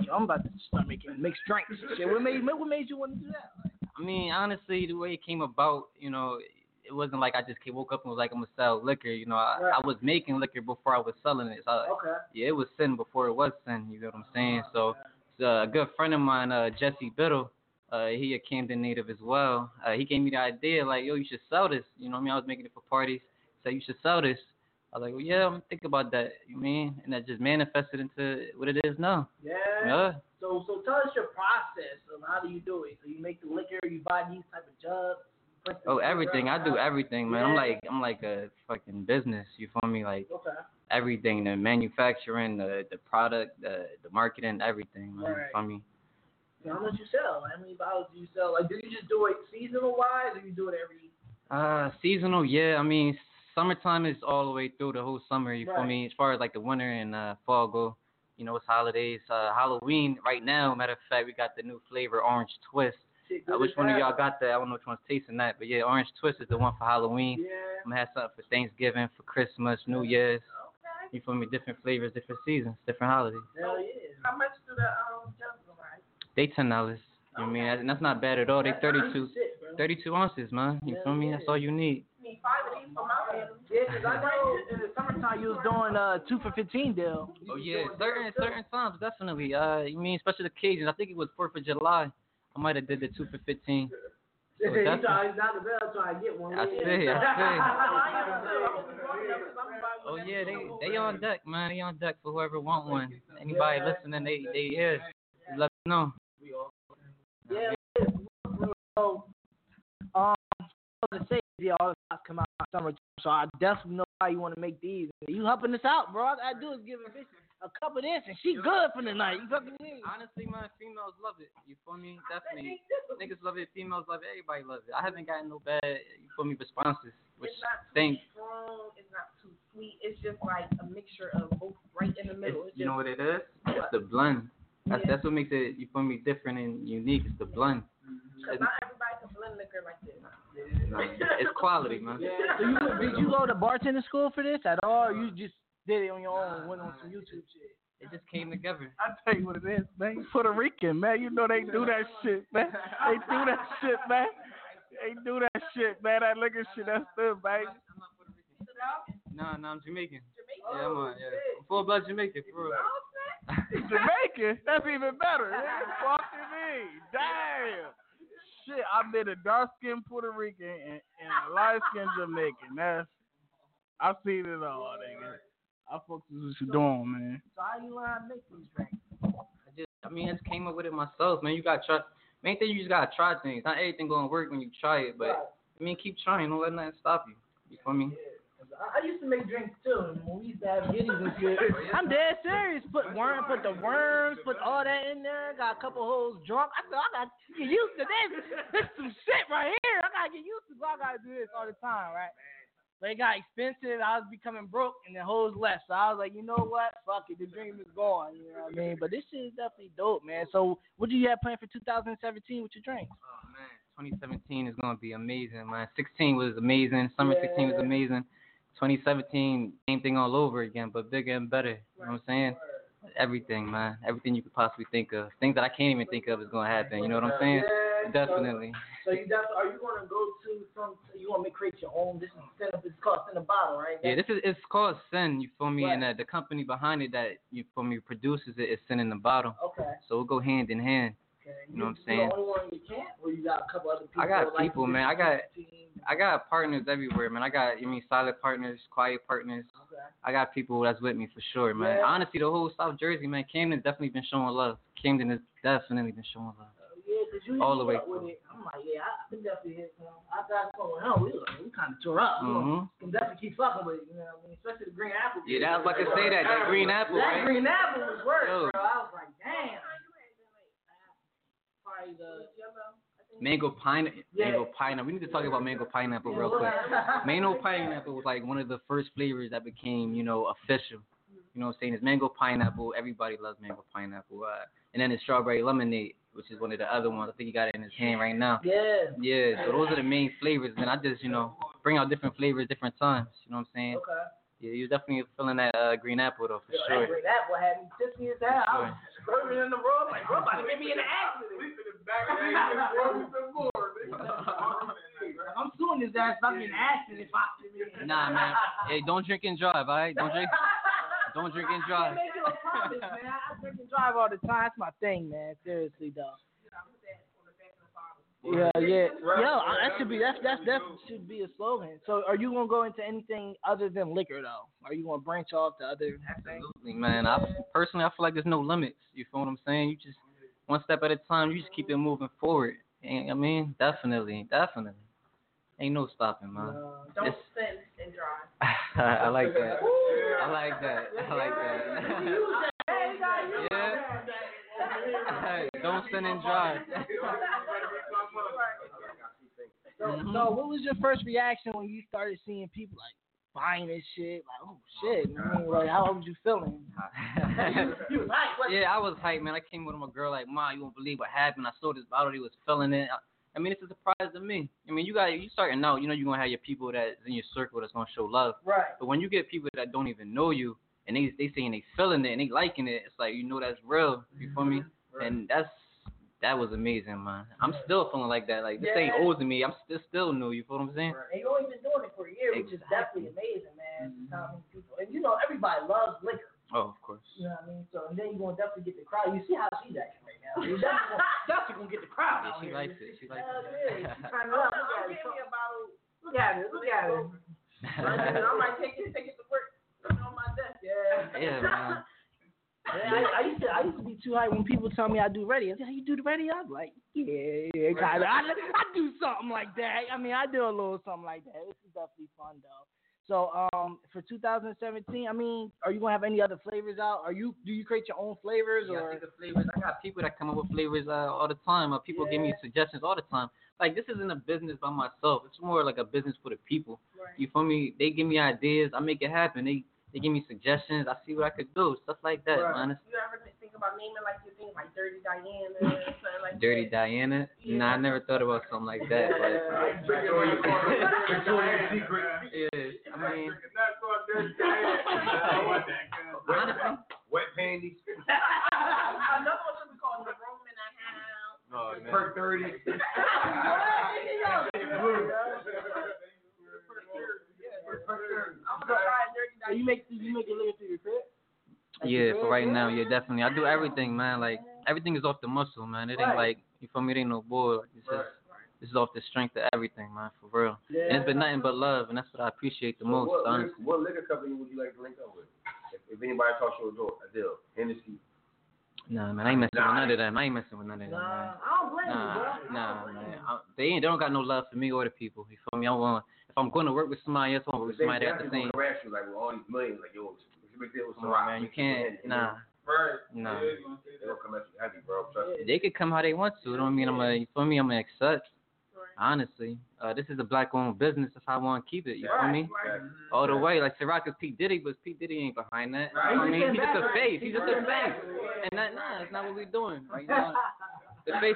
I'm about to start making mixed drinks. and Shit. What made what made you want to do that? I mean, honestly, the way it came about, you know, it wasn't like I just came, woke up and was like, I'm gonna sell liquor. You know, I, Right. I was making liquor before I was selling it. So, Okay. yeah, it was sin before it was sin. You get what I'm saying? So, uh, a good friend of mine, uh, Jesse Biddle, uh, he a Camden native as well. Uh, he gave me the idea, like, yo, you should sell this. You know what I mean? I was making it for parties. So you should sell this. I was like, well, yeah, I'm gonna think about that. You mean? And that just manifested into what it is now. Yeah. Yeah. So so tell us your process of how do you do it? So you make the liquor, you buy these type of jugs. put the Oh, liquor everything. out. I do everything, man. I'm Yeah. like I'm like a fucking business. You feel me? Like Okay. everything, the manufacturing, the the product, the the marketing, everything, man. Right. You feel me? So how much you sell? How many bottles do you sell? Like, do you just do it seasonal wise, or you do it every? Uh, seasonal, yeah. I mean, summertime is all the way through the whole summer. You feel Right. me? As far as like the winter and uh, fall go, you know, it's holidays. Uh, Halloween right now. Matter of fact, we got the new flavor, orange twist. Shit, Uh, good which as one of that. y'all got that? I don't know which one's tasting that, but yeah, orange twist is the one for Halloween. Yeah. I'm gonna have something for Thanksgiving, for Christmas, New Year's. You feel me? Different flavors, different seasons, different holidays. Hell yeah. How much do the um jugs go like? They ten dollars. You know what I mean? That- And that's not bad at all. They That's thirty-two, nice shit, bro. thirty-two ounces, man. You Hell feel me? yeah. That's all you need. Need five of these for my family. Yeah, 'cause I know in the summertime you was doing uh two for fifteen deal. Oh yeah, certain certain times definitely. Uh, you mean special occasions? I think it was Fourth of July. I might have did the two for fifteen. So He definitely- trying not the bell trying to get one. I Yeah. see, I Oh Oh yeah, they they on deck, man. They on deck for whoever want one. Anybody listening, they they is. Just let me know. Yeah. So, um, to say yeah, all the shots come out in summer, so I definitely know how you want to make these. You helping us out, bro. All I gotta do is give a bitch a cup of this, and she good for the night. You fucking me? Honestly, man, females love it. You feel me? Definitely. Niggas love it, females love it, everybody loves it. I haven't gotten no bad, you feel me, responses. Which It's not too think strong. It's not too sweet. It's just like a mixture of both, right in the middle. It's you know just, what it is? It's the blend. That's that's what makes it, you feel me, different and unique. It's the blend. Cause It's, not everybody can blend liquor like this. nah, it's quality, man. So you, did you go to bartender school for this at all, or you just did it on your own, went on some YouTube shit? It just came together. I tell you what it is, man. Puerto Rican, man. You know they do that shit, man. They do that shit, man. They do that shit, man. That liquor shit, that's good, man. Nah, nah, I'm Jamaican. Yeah, I'm on, yeah. I'm full blood Jamaican, for real. Jamaican? That's even better. Man. Fucking me. Damn. Shit, I've been a dark skinned Puerto Rican and, and a light skinned Jamaican. That's I've seen it all, nigga. I fuck with what you doing, man. So how you learn how to make these drinks? I just, I mean, I just came up with it myself, man. You gotta try. Main thing, you just gotta try things. Not everything gonna work when you try it, but I mean, keep trying. Don't let nothing stop you. You feel me? I I used to make drinks too, and when we used to have giddies and shit. I'm dead serious. Put worm, put the worms, put all that in there. Got a couple hoes drunk. I said, I gotta get used to this. This is some shit right here. I gotta get used to. So I gotta do this all the time, right? But it got expensive. I was becoming broke, and the hoes left. So I was like, you know what? Fuck it. The dream is gone. You know what I mean? But this shit is definitely dope, man. So what do you have planned for two thousand seventeen with your drinks? Oh man, twenty seventeen is gonna be amazing, man. sixteen was amazing. Summer sixteen was amazing. twenty seventeen, same thing all over again, but bigger and better. You know what I'm saying? Everything, man. Everything you could possibly think of. Things that I can't even think of is gonna happen. You know what I'm saying? Definitely. So, so you definitely are you gonna go to some? You want me to create your own? This is set up. It's called in a bottle, right? Yeah, this is it's called Sin. You feel me? And uh, the company behind it that you feel me produces it is Sin in the Bottle. Okay. So we'll go hand in hand. Okay. You know what I'm You saying? the only one you can't, or you got a couple other people? I got that like people, to man. I got team? I got partners everywhere, man. I got, you mean, solid partners, quiet partners. Okay. I got people that's with me for sure, man. Yeah. Honestly, the whole South Jersey, man, Camden's definitely been showing love. Camden has definitely been showing love. Yeah, cause you All the way up with through. it. I'm like, yeah, I can definitely hit some. I got something else. We like, we kind of tore up. Mhm. We can definitely keep fucking with it. You know what I mean? Especially the green apple. Yeah, that was about to say that. That green apple, That right? green apple was worse, Yo. bro. I was like, damn. Probably the Mango pineapple. Yeah. Mango pineapple. We need to talk about mango pineapple real quick. Mango pineapple was like one of the first flavors that became, you know, official. You know what I'm saying? It's mango pineapple. Everybody loves mango pineapple. Uh, and then it's strawberry lemonade, which is one of the other ones. I think he got it in his hand right now. Yeah. Yeah. So those are the main flavors. And I just, you know, bring out different flavors, different times. You know what I'm saying? Okay. Yeah, you're definitely feeling that uh, green apple though, for Yo, sure. that green apple had me tipsy as hell. I was Swerving in the road, like, bro, about to get me in an accident. I'm suing his ass about getting an accident if I Nah, man. Hey, don't drink and drive, all right? Don't drink. Don't drink and drive. I make you a promise, man. I drink and drive all the time. That's my thing, man. Seriously, though. Yeah, yeah, yo, that should be that's that's that should be a slogan. So, are you gonna go into anything other than liquor, though? Are you gonna branch off to other? Absolutely, man. I personally, I feel like there's no limits. You feel what I'm saying? You just one step at a time. You just keep it moving forward. And, I mean, definitely, definitely, ain't no stopping, man. No, don't It's- sit and drive. I like that. I like that. I like that. Yeah. Hey, don't sin and drive. So, so, what was your first reaction when you started seeing people like buying this shit? Like, oh shit, I mean, like, how was you feeling? You was hyped. Yeah, I was hyped, man. I came with my girl like, Ma, you won't believe what happened. I saw this bottle, he was feeling it. I, I mean, it's a surprise to me. I mean, you got you starting out, you know, you're gonna have your people that's in your circle that's gonna show love. Right. But when you get people that don't even know you and they they saying they feeling it and they liking it, it's like you know that's real. You feel me? Right. And that's that was amazing, man. I'm still feeling like that. Like this Yeah. ain't old to me. I'm still still new. You feel what I'm saying? And you only been doing it for a year, which is definitely amazing, man. Mm-hmm. How many people, and you know, everybody loves liquor. Oh, of course. You know what I mean? So, and then you're gonna definitely get the crowd. You see how she's acting right now. You're definitely gonna, definitely gonna get the crowd. Yeah, out she here. likes it. She likes Hell it. yeah. She's trying to Oh, look no, at give it. me a bottle. Look at it. Look at it. I might take it, take it to work, put it on my desk. Yeah. Yeah, man. Yeah, I, I used to I used to be too hyped when people tell me I do ready. I say, how you do the ready? I'm like, yeah, kind of. I, I do something like that. I mean, I do a little something like that. This is definitely fun though. So, um, for two thousand seventeen, I mean, are you gonna have any other flavors out? Are you do you create your own flavors Yeah, I or? think the flavors. I got people that come up with flavors uh, all the time. Uh, people give me suggestions all the time. Like this isn't a business by myself. It's more like a business for the people. Right. You feel me? They give me ideas. I make it happen. They they give me suggestions. I see what I could do. Stuff like that, Right. man. It's You ever think about naming like your thing like Dirty Diana or something like Dirty that? Diana. Nah, I never thought about something like that. But yeah, I mean, honestly, Wet panties. Another one should be called The Room in the House. oh man. Perk thirty. I'm gonna try Dirty So you make you make it live through your crib? Like Yeah, your for crib? right now, yeah, definitely. I do everything, man. Like everything is off the muscle, man. It ain't Right. like you feel me. It ain't no bull. Like, it's just this is off the strength of everything, man. For real. Yeah. And it's been nothing but love, and that's what I appreciate the So most. what, honestly. liquor, what liquor company would you like to link up with? If, if anybody talks you a door, a deal, Hennessy. Nah, man, I ain't messing Nah. with none of them. I ain't messing with none of them, man. Nah, I don't blame you, Nah, bro. nah, man. I, they ain't. They don't got no love for me or the people. You feel me? I want. If I'm going to work with somebody else, I want to work with They somebody that got the definitely same. gonna harass you like with all these millions, like yo, it's a big deal with Come on, man. You can't. Nah. Right. Nah. They don't come at you heavy, bro. Trust me. They could come how they want to. It don't mean I'm gonna. You feel me? I'm gonna accept. Honestly, uh, this is a black-owned business. That's how I want to keep it. You feel me? Right. All the way. Like Ciroc is P Diddy, but P Diddy ain't behind that. Right. You know what I mean? He's He's just a back, face. right? He's just a face. And that, nah, that's not what we're doing right now. The face.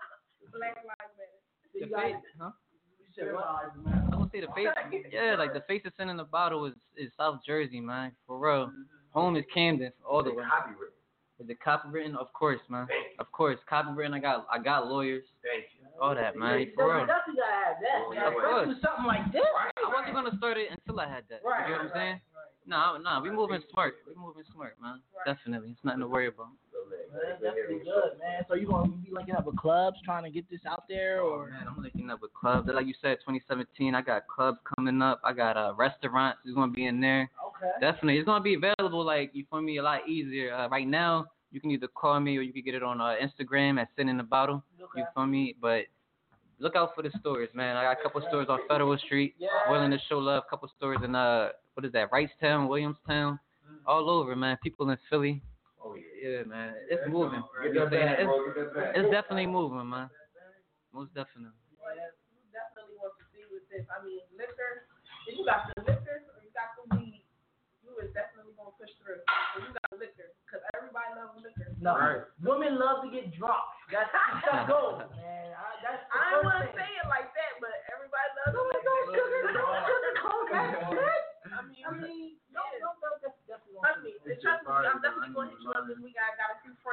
Black Lives Matter. The face. Huh? You said what? I'm gonna say the face. Yeah, like the face that's in the bottle is is South Jersey, man. For real. Home is Camden, all the way. Copyright. Is it copywritten? Of course, man. Of course, copywritten. I got I got lawyers. Thank you. All that, man. So For you real. definitely gotta have that. Oh, Man. yeah, of First course. do something like this. I wasn't gonna start it until I had that. Right, You get what I'm saying? Nah, nah, we moving smart. We moving smart, man. Definitely. It's nothing to worry about. Man, definitely good, man. So you gonna be linking up with clubs, trying to get this out there, or? Man, I'm linking up with clubs. Like you said, twenty seventeen, I got clubs coming up. I got uh, restaurants. It's gonna be in there. Okay. Definitely, it's gonna be available. Like you feel me, a lot easier. Uh, right now, you can either call me or you can get it on uh, Instagram at Sin in the Bottle. Okay. You feel me? But look out for the stores, man. I got a couple stores on Federal Street. Yeah. Willing to show love. Couple stores in uh, what is that? Wrightstown, Williamstown, all over, man. People in Philly. Oh yeah. Yeah, man. It's moving. Get You know that what I'm saying? back, It's, bro. Get that back. it's definitely moving, man. Most definitely. Well, you definitely want to see with this. I mean, liquor. If you got the liquor or you got the weed, you is definitely gonna push through. So you got liquor, cause everybody loves liquor. No. Right. Women love to get drunk. That's that's gold, man. I, that's the I first don't want to thing. say it like that, but everybody loves Oh my liquor. God, sugar, don't sugarcoat that shit. I mean, I mean, yeah. no, no, no, that's definitely Trust me, trust me. I'm definitely gonna hit you up this week. I got a few friends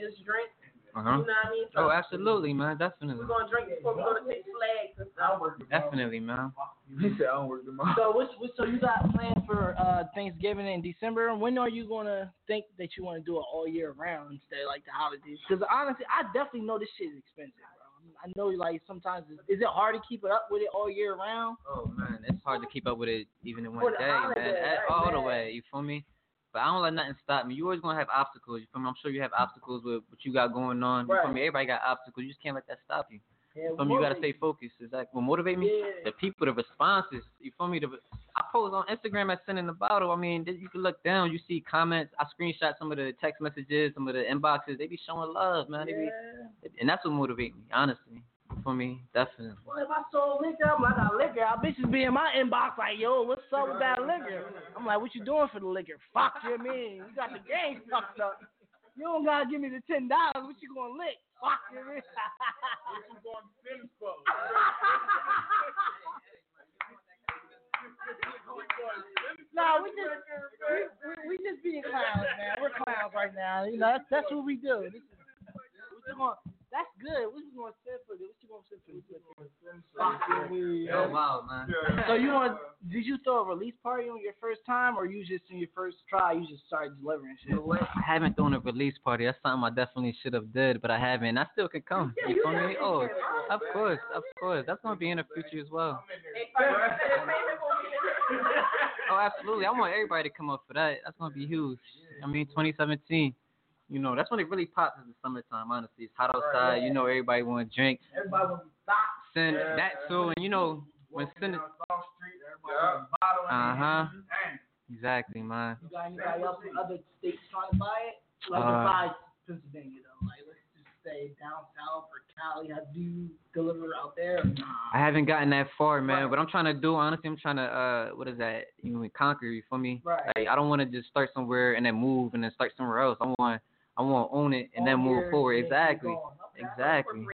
just drink. Uh-huh. You know what I mean? So Oh, absolutely, man. Definitely. we're gonna drink before we go to Six Flags and stuff. Definitely, man. He said I don't work tomorrow. So what's, what, so you got plans for uh, Thanksgiving in December? When are you gonna think that you want to do it all year round instead of like the holidays? Because honestly, I definitely know this shit is expensive, bro. I know like sometimes it's, is it hard to keep it up with it all year round? Oh man, it's hard to keep up with it even in For one the day, holiday, man. right, All the man. way, you feel me? But I don't let nothing stop me. You always gonna have obstacles. You feel me? I'm sure you have obstacles with what you got going on. You Right. feel me? Everybody got obstacles. You just can't let that stop you. Yeah, You feel me? You gotta motivate stay focused. Is that what motivate me? Yeah. The people, the responses. You feel me? The, I post on Instagram at Sending the Bottle. I mean, you can look down. You see comments. I screenshot some of the text messages, some of the inboxes. They be showing love, man. They be, and that's what motivates me, honestly. You feel me? Definitely. Well, if I sold liquor, I'm like, I got liquor. I bitches be in my inbox like, yo, what's up with that liquor? I'm like, what you doing for the liquor? Fuck you, mean? You got the game fucked up. You don't gotta give me the ten dollars. What you gonna lick? Fuck you, mean? What you gonna spend for? Nah, we just we, we, we just being clowns, man. We're clowns right now. You know, that's that's what we do. This is, what you gonna? That's good. What you gonna send for this? What you gonna send for this? Fuck you, Oh wow, man. So you want? Did you throw a release party on your first time, or you just in your first try you just started delivering shit? I haven't thrown a release party. That's something I definitely should have did, but I haven't. I still can come. You feel me? Oh, of course, of course. That's gonna be in the future as well. Oh, absolutely. I want everybody to come up for that. That's gonna be huge. I mean, twenty seventeen. You know, that's when it really pops in the summertime. Honestly, it's hot outside. You know, everybody want to drink. Everybody want to stop. Send that too, and you know when send it. Uh huh. Exactly, man. You got anybody else in other states trying to buy it? Like Uh, besides Pennsylvania, though. Like let's just say down south or Cali. How do you deliver out there? Or nah? I haven't gotten that far, man. What I'm trying to do, honestly, I'm trying to, uh, what is that? You know, conquer. You feel me? Right. Like I don't want to just start somewhere and then move and then start somewhere else. I want, I want to own it and then Own move your- forward. yeah, keep Exactly. going. Okay. Exactly.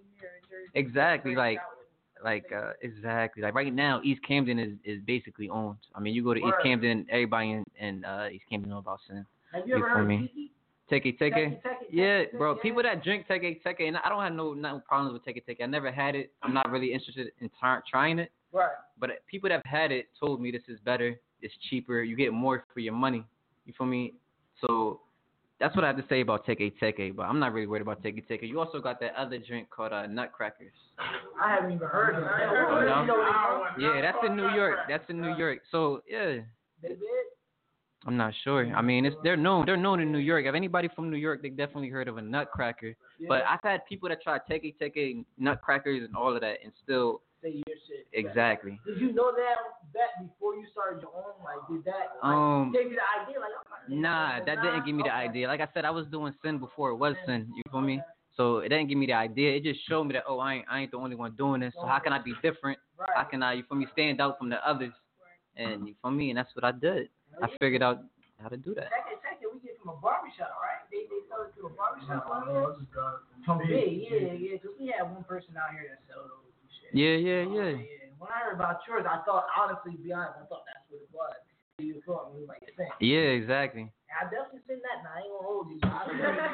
Exactly. Like, like, uh, exactly. Like right now, East Camden is, is basically owned. I mean, you go to East Word. Camden, everybody in, in uh, East Camden know about Sin. Have you ever feel heard me? of Tiki? Teke Teke? Teke, Teke, Yeah, Teke, bro. yeah. People that drink Teke Teke, and I don't have no no problems with Teke Teke. I never had it. I'm not really interested in tar- trying it. Right. But people that have had it told me this is better. It's cheaper. You get more for your money. You feel me? So that's what I have to say about Teke Teke. But I'm not really worried about Teke Teke. You also got that other drink called uh, Nutcrackers. I haven't even heard of it. You know? You know Yeah, that's in New York. That's in New York. So yeah. They did? I'm not sure. I mean, it's they're known. They're known in New York. If anybody from New York, they definitely heard of a Nutcracker. Yeah. But I've had people that try Teke Teke, Nutcrackers, and all of that, and still Say your shit. exactly. Did you know that that before you started your own? Like, did that like, Um, give you the idea? Like, oh, Nah, that didn't give me the Okay. idea. Like I said, I was doing Sin before it was Sin. You feel me? So it didn't give me the idea. It just showed me that oh, I ain't, I ain't the only one doing this. So how can I be different? How can I, you feel me, stand out from the others? And you feel me? And that's what I did. I figured out how to do that. Check it, check it. We get from a barbershop, right? They they sell it to a barbershop. No, I just got it From B, yeah, yeah. Because we had one person out here that sell those and shit. Yeah, yeah, yeah. Yeah. When I heard about yours, I thought, honestly, to be honest, I thought that's what it was. You thought it was like Sin. Yeah, exactly. I definitely seen that night. I ain't gonna hold you. I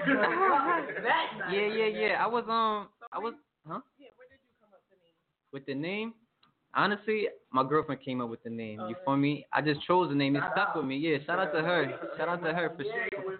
was that night. Yeah, yeah, yeah. I was um, I was, huh? Yeah, where did you come up with the name? With the name, honestly, my girlfriend came up with the name. You feel me? I just chose the name. It stuck with me. Yeah, shout out to her. Shout out to her for sure.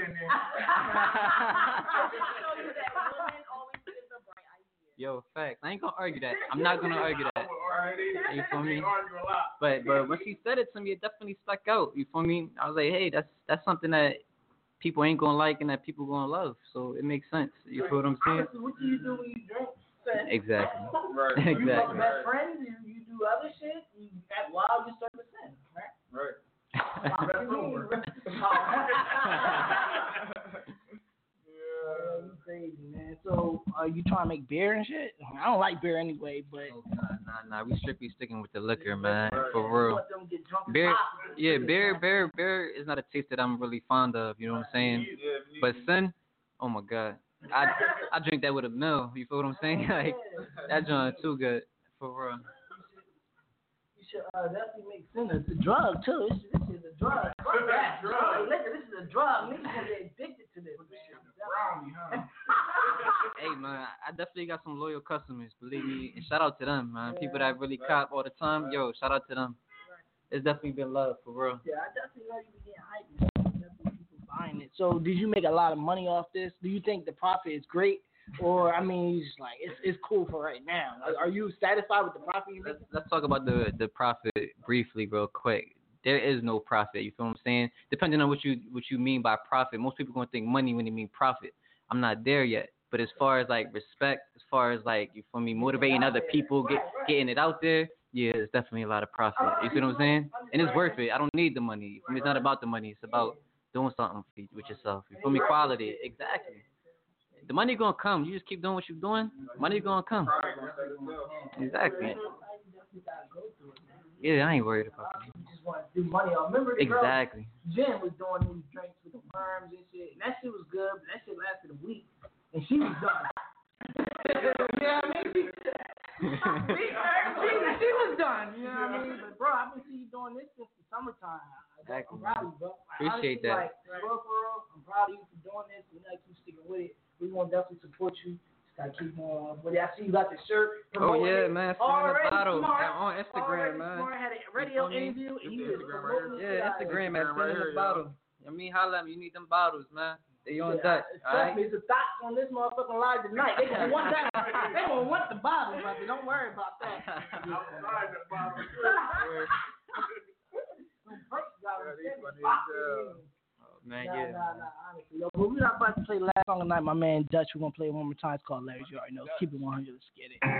Yo, facts. I ain't gonna argue that. I'm not gonna argue that. You feel me? But but when she said it to me, it definitely stuck out. You feel me? I was like, hey, that's that's something that people ain't gonna like and that people gonna love. So it makes sense. You feel what I'm saying? Honestly, what do you do when you drink? Sin? Exactly. Right. You Exactly. fuck best friends, you, you do other shit, you act wild, you start to sin, right? Right. Yeah, you crazy, man. So, are you trying to make beer and shit? I don't like beer anyway, but Nah, nah, nah. We strictly sticking with the liquor, man. For real. let them get drunk and Beer, pop. yeah, beer, beer, beer is not a taste that I'm really fond of. You know what I'm saying? But Sin, oh my god, I I drink that with a meal. You feel what I'm saying? Like that joint too good. For real. You should uh, definitely make sin. It's a drug too. This, this is a drug. Fuck that. Hey, listen, this is a drug. Niggas gonna get addicted to this. Man. Brownie, huh? Hey man, I definitely got some loyal customers, believe me, and shout out to them, man. People that really cop all the time, yo, shout out to them. It's definitely been love for real. Yeah, I definitely know you be getting hyped. Definitely people buying it. So, did you make a lot of money off this? Do you think the profit is great, or I mean, you just like it's it's cool for right now? Like, are you satisfied with the profit you make? Let's, let's talk about the the profit briefly, real quick. There is no profit. You feel what I'm saying? Depending on what you what you mean by profit, most people gonna think money when they mean profit. I'm not there yet. But as far as like respect, as far as like you feel me, motivating other people, get getting it out there, yeah, it's definitely a lot of profit. You see what I'm saying? And it's worth it. I don't need the money. It's not about the money. It's about doing something for you, with yourself. You feel me? Quality. Exactly. The money gonna come. You just keep doing what you're doing. Money gonna come. Exactly. Yeah, I ain't worried about it. You just want to do money. I remember the Exactly. girl, Jen was doing these drinks with the worms and shit. And that shit was good, but that shit lasted a week. And she was done. You know what I mean? she, she, she was done. You know what I mean? But bro, I've been seeing you doing this since the summertime. Exactly. I'm proud of you, bro. Like, Appreciate honestly, that. Like, for real, for real, I'm proud of you for doing this. We like you sticking with it. We want to definitely support you. Just gotta keep on. But I see you got the shirt. Oh yeah, it. man. Already the bottle. smart. On Instagram, Already man. Smart had a radio interview. And he was promoting it. Yeah, Instagram, man. Send in the bottle. I mean, holla at me. You need them bottles, man. They on yeah, Dutch. All right. There's a thoughts on this motherfucking live tonight. They gonna want that. They gonna want the bottle, brother. Don't worry about that. Outside the bottle. Man, nah, yeah. nah, nah, honestly. Yo, but we're not about to play the last song tonight, my man Dutch. We're gonna play it one more time. It's called Letters. You already know. Keep it one hundred. Let's get it.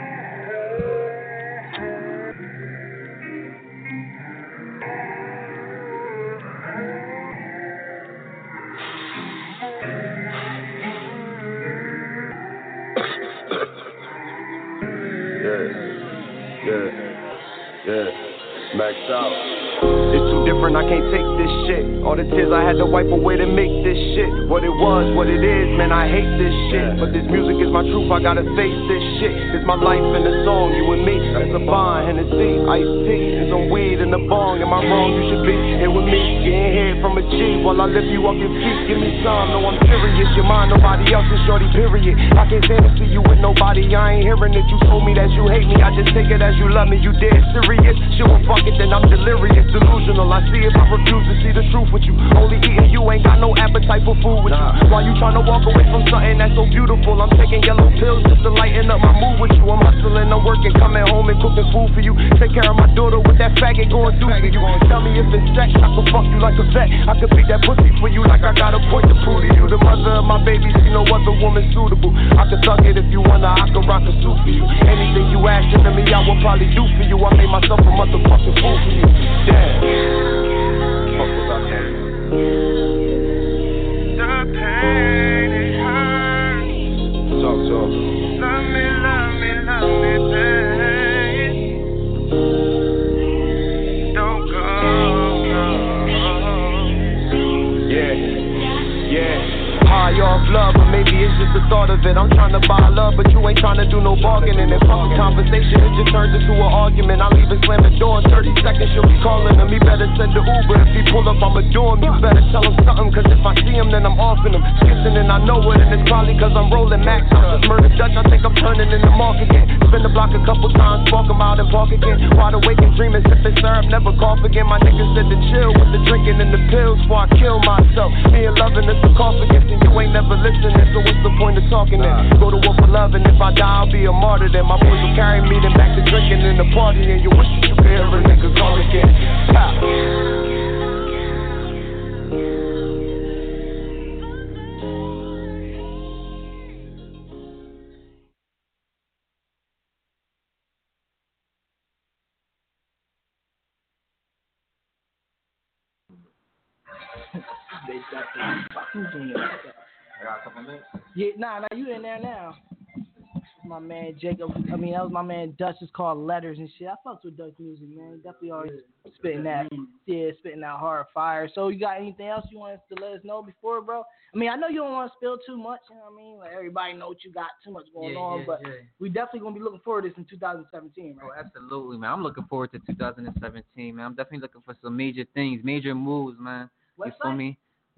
Yeah, yeah, yeah, maxed out. It's too different, I can't take this shit. All the tears I had to wipe away to make this shit. What it was, what it is, man, I hate this shit. But this music is my truth, I gotta face this shit. It's my life in the song, you and me. That's a bond, Hennessy, iced tea, and some weed in the bong. Am I wrong? You should be here with me, getting head from a G while I lift you off your feet. Give me some, no, I'm serious. Your mind, nobody else is shorty, period. I can't stand to see you with nobody. I ain't hearing it. You told me that you hate me. I just take it as you love me. You dead serious? Shit, well, fuck it, then I'm delirious. Delusional, I see if I refuse to see the truth with you. Only eating you, ain't got no appetite for food with you. Why you tryna walk away from something that's so beautiful? I'm taking yellow pills just to lighten up my mood with you. I'm hustling, I'm working, coming home and cooking food for you. Take care of my daughter with that faggot going through for you. Tell me if it's sex, I can fuck you like a vet. I could beat that pussy for you like I got a point to prove to you. The mother of my baby, see no other woman suitable. I could suck it if you wanna, I could rock a suit for you. Anything you asking of me, I will probably do for you. I made myself a motherfucking fool for you. Damn. Fuck was I saying? The pain it hurts. Talk, talk. Love me, love me, love me, babe. Don't go, go. Yeah, yeah. High off love, but maybe it's just the thought of it. I'm trying to buy love, but you ain't trying to do no bargaining. If fucking conversation, it just turns into an argument. I'll even slam the door in thirty seconds. She'll be calling him. He better send the Uber. If he pull up, I'ma do him. You better tell him something, cause if I see him, then I'm offing him. Kissing and I know it, and it's probably cause I'm rolling max. I just murdered Dutch, I think I'm turning in the mark again. Spin the block a couple times, spark him out and park again. Wide awake and dreaming, sipping syrup, never cough again. My niggas said to chill with the drinking and the pills before I kill myself. Me and loving is the sarcophagus, and you ain't never listening, so what's the point of talking then? Go to war for love, and if I die, I'll be a martyr then. My boys will carry me then back to drinking and the party, and you wish that you could hear a nigga call again. Ha. They definitely. I got a couple minutes. Yeah, nah, nah, you in there now. My man Jacob, I mean, that was my man Dutch. It's called Letters and shit. I fucks with Dutch music, man. Definitely always spitting that, yeah, spitting that hard fire. So you got anything else you want us to let us know before, bro? I mean, I know you don't want to spill too much, you know what I mean? Like, everybody know what you got too much going Yeah, on, yeah, but yeah. we definitely going to be looking forward to this in two thousand seventeen, right? Oh, absolutely, man. I'm looking forward to two thousand seventeen, man. I'm definitely looking for some major things, major moves, man. You Website? feel me?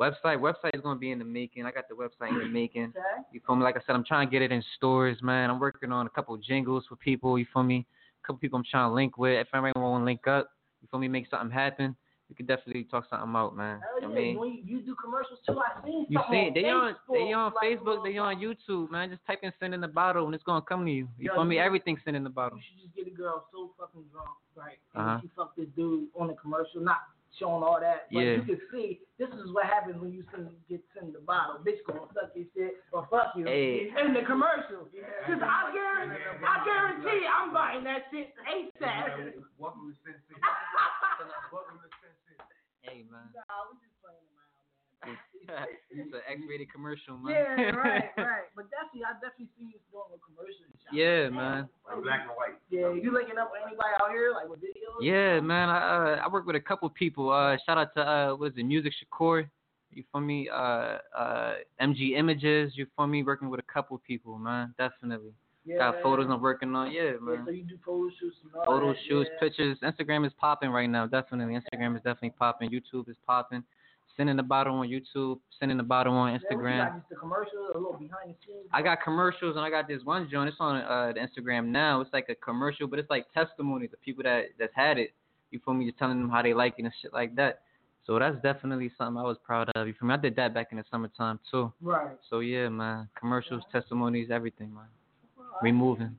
Website, website is gonna be in the making. I got the website in the making. Okay. You feel me? Like I said, I'm trying to get it in stores, man. I'm working on a couple jingles for people. You feel me? A couple people I'm trying to link with. If anybody want to link up, you feel me? Make something happen. We could definitely talk something out, man. Hell You know yeah. what I mean? When you, you do commercials too, I seen You something see, they on Facebook, they on like, Facebook, they on YouTube, man. Just type in "send in the bottle" and it's gonna come to you. You Yo, feel me? you- Everything send in the bottle. You should just get a girl so fucking drunk, right? And Uh-huh. she fucked this dude on the commercial, not showing all that. But Yeah. you can see this is what happens when you send, get sent the bottle. Bitch gonna suck your shit or fuck you Hey. in the commercial. Cause I guarantee, I guarantee I'm buying that shit ASAP. Welcome to Sin City. Welcome to Sin City. Hey, man. Nah, we just playing around, man. It's an X-rated commercial, man. Yeah, right, right. But definitely, I definitely see you doing a commercial. Yeah, man. Black and white. Yeah, you linking up with anybody out here, like with videos? Yeah, man. I uh, I work with a couple people. Uh, shout out to uh, what is it, Music Shakur. You feel me? Uh, uh, M G Images. You feel me? Working with a couple people, man. Definitely. Yeah. Got photos I'm working on. Yeah, Yeah, man. so you do photo shoots and all Photos, that, shoots, yeah. pictures. Instagram is popping right now. Definitely. Instagram is definitely popping. YouTube is popping. Sending the bottle on YouTube. Sending the bottle on Yeah, what you Instagram. got, just the commercial, a little behind the scenes. I got commercials and I got this one joint. It's on uh, the Instagram now. It's like a commercial, but it's like testimonies of people that that's had it. You feel me? Just telling them how they like it and shit like that. So that's definitely something I was proud of. You feel me? I did that back in the summertime too. Right. So yeah, man. Commercials, testimonies, everything, man. We moving.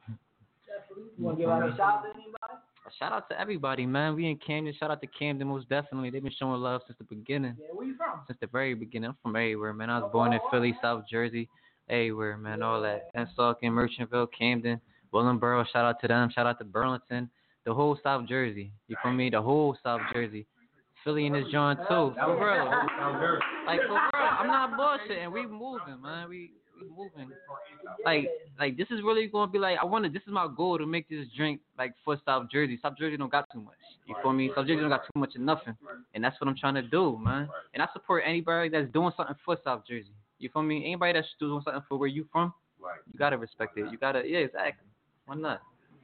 You want to give out a shout out to anybody? Shout out to everybody, man. We in Camden. Shout out to Camden, most definitely. They've been showing love since the beginning. Yeah, where you from? Since the very beginning. I'm from everywhere, man. I was born in Philly, South Jersey, everywhere, man. All that. Pensacola, Merchantville, Camden, Willingboro. Shout out to them. Shout out to Burlington. The whole South Jersey. You feel me? The whole South Jersey. Philly in this joint too. For real. Like for real. I'm not bullshitting. We moving, man. We we moving. Like like this is really gonna be like I wanna this is my goal to make this drink like for South Jersey. South Jersey don't got too much. You feel me? South Jersey don't got too much of nothing. And that's what I'm trying to do, man. And I support anybody that's doing something for South Jersey. You feel me? Anybody that's doing something for where you from, you gotta respect it. You gotta yeah, exactly. Why not?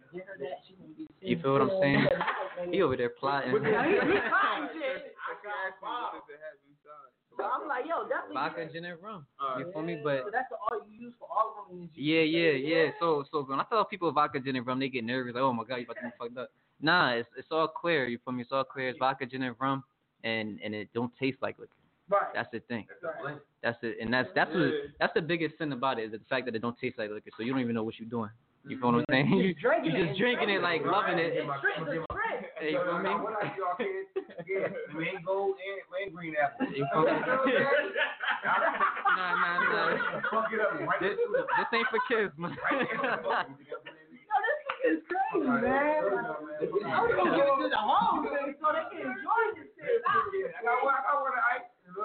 You feel what I'm saying? He over there plotting. I'm like, yo, definitely. Vodka, gin, and rum. You feel me? But So that's the all you use for all of them. yeah, yeah, yeah. So, so when I tell people vodka, gin, and rum, they get nervous. Like, oh my god, you about to be fucked up. Nah, it's it's all clear. You feel me? It's all clear. It's vodka, gin, and rum, and and it don't taste like liquor. Right. That's the thing. Right. That's it, and that's that's what, that's the biggest sin about it is the fact that it don't taste like liquor. So you don't even know what you're doing. You feel what I'm saying? You, Just drinking you it. just drinking it, like loving it. It's drink, it's drink. Hey, you feel me? What I do, y'all kids? Yeah, we ain't gold and we ain't green apple. You feel me? Nah, nah, nah. Fuck it up, right? This, this ain't for kids, man. Yo, this is crazy, man. I'm gonna give it to the home so they can enjoy this shit. I got one, I got one of ice.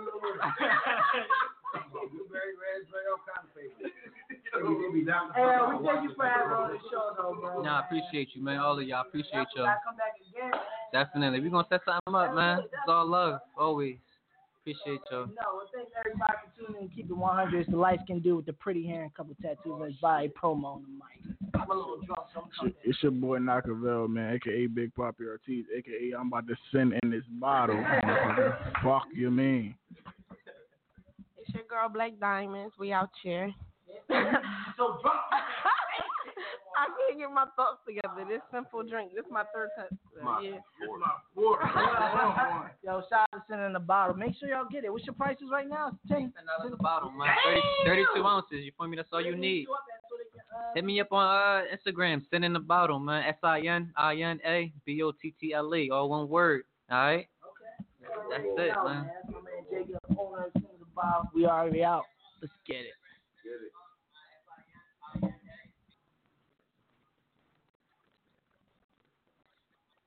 Blueberry, raspberry, all kinds of flavors. Hey, we thank you for having on the show, though, bro. Nah, I appreciate you, man. All of y'all. Appreciate y'all. Come back again. Definitely. We're going to set something up, man. It's all love. Always. Appreciate y'all. No, well, thanks everybody for tuning in. Keep it one hundred. It's the light skin dude with the pretty hair and a couple tattoos. Let's buy a promo on the mic. I'm a little drunk, so I'm coming. It's your boy Knockaville, man, aka Big Poppy Ortiz, aka I'm about to send in this bottle. Fuck you mean? It's your girl Black Diamonds. We out here. So drunk. I can't get my thoughts together. This simple drink. This is my third cup. Uh, yeah. Yo, shout out to sending the bottle. Make sure y'all get it. What's your prices right now? ten dollars a bottle, man. thirty, thirty-two ounces. You feel me? That's all you need. Hit me up on uh, Instagram. Send in the bottle, man. S I N I N A B O T T L E. All one word. All right? Okay. That's it, man. That's my man Jacob, owner of Sending the Bottle. We already out. Let's get it.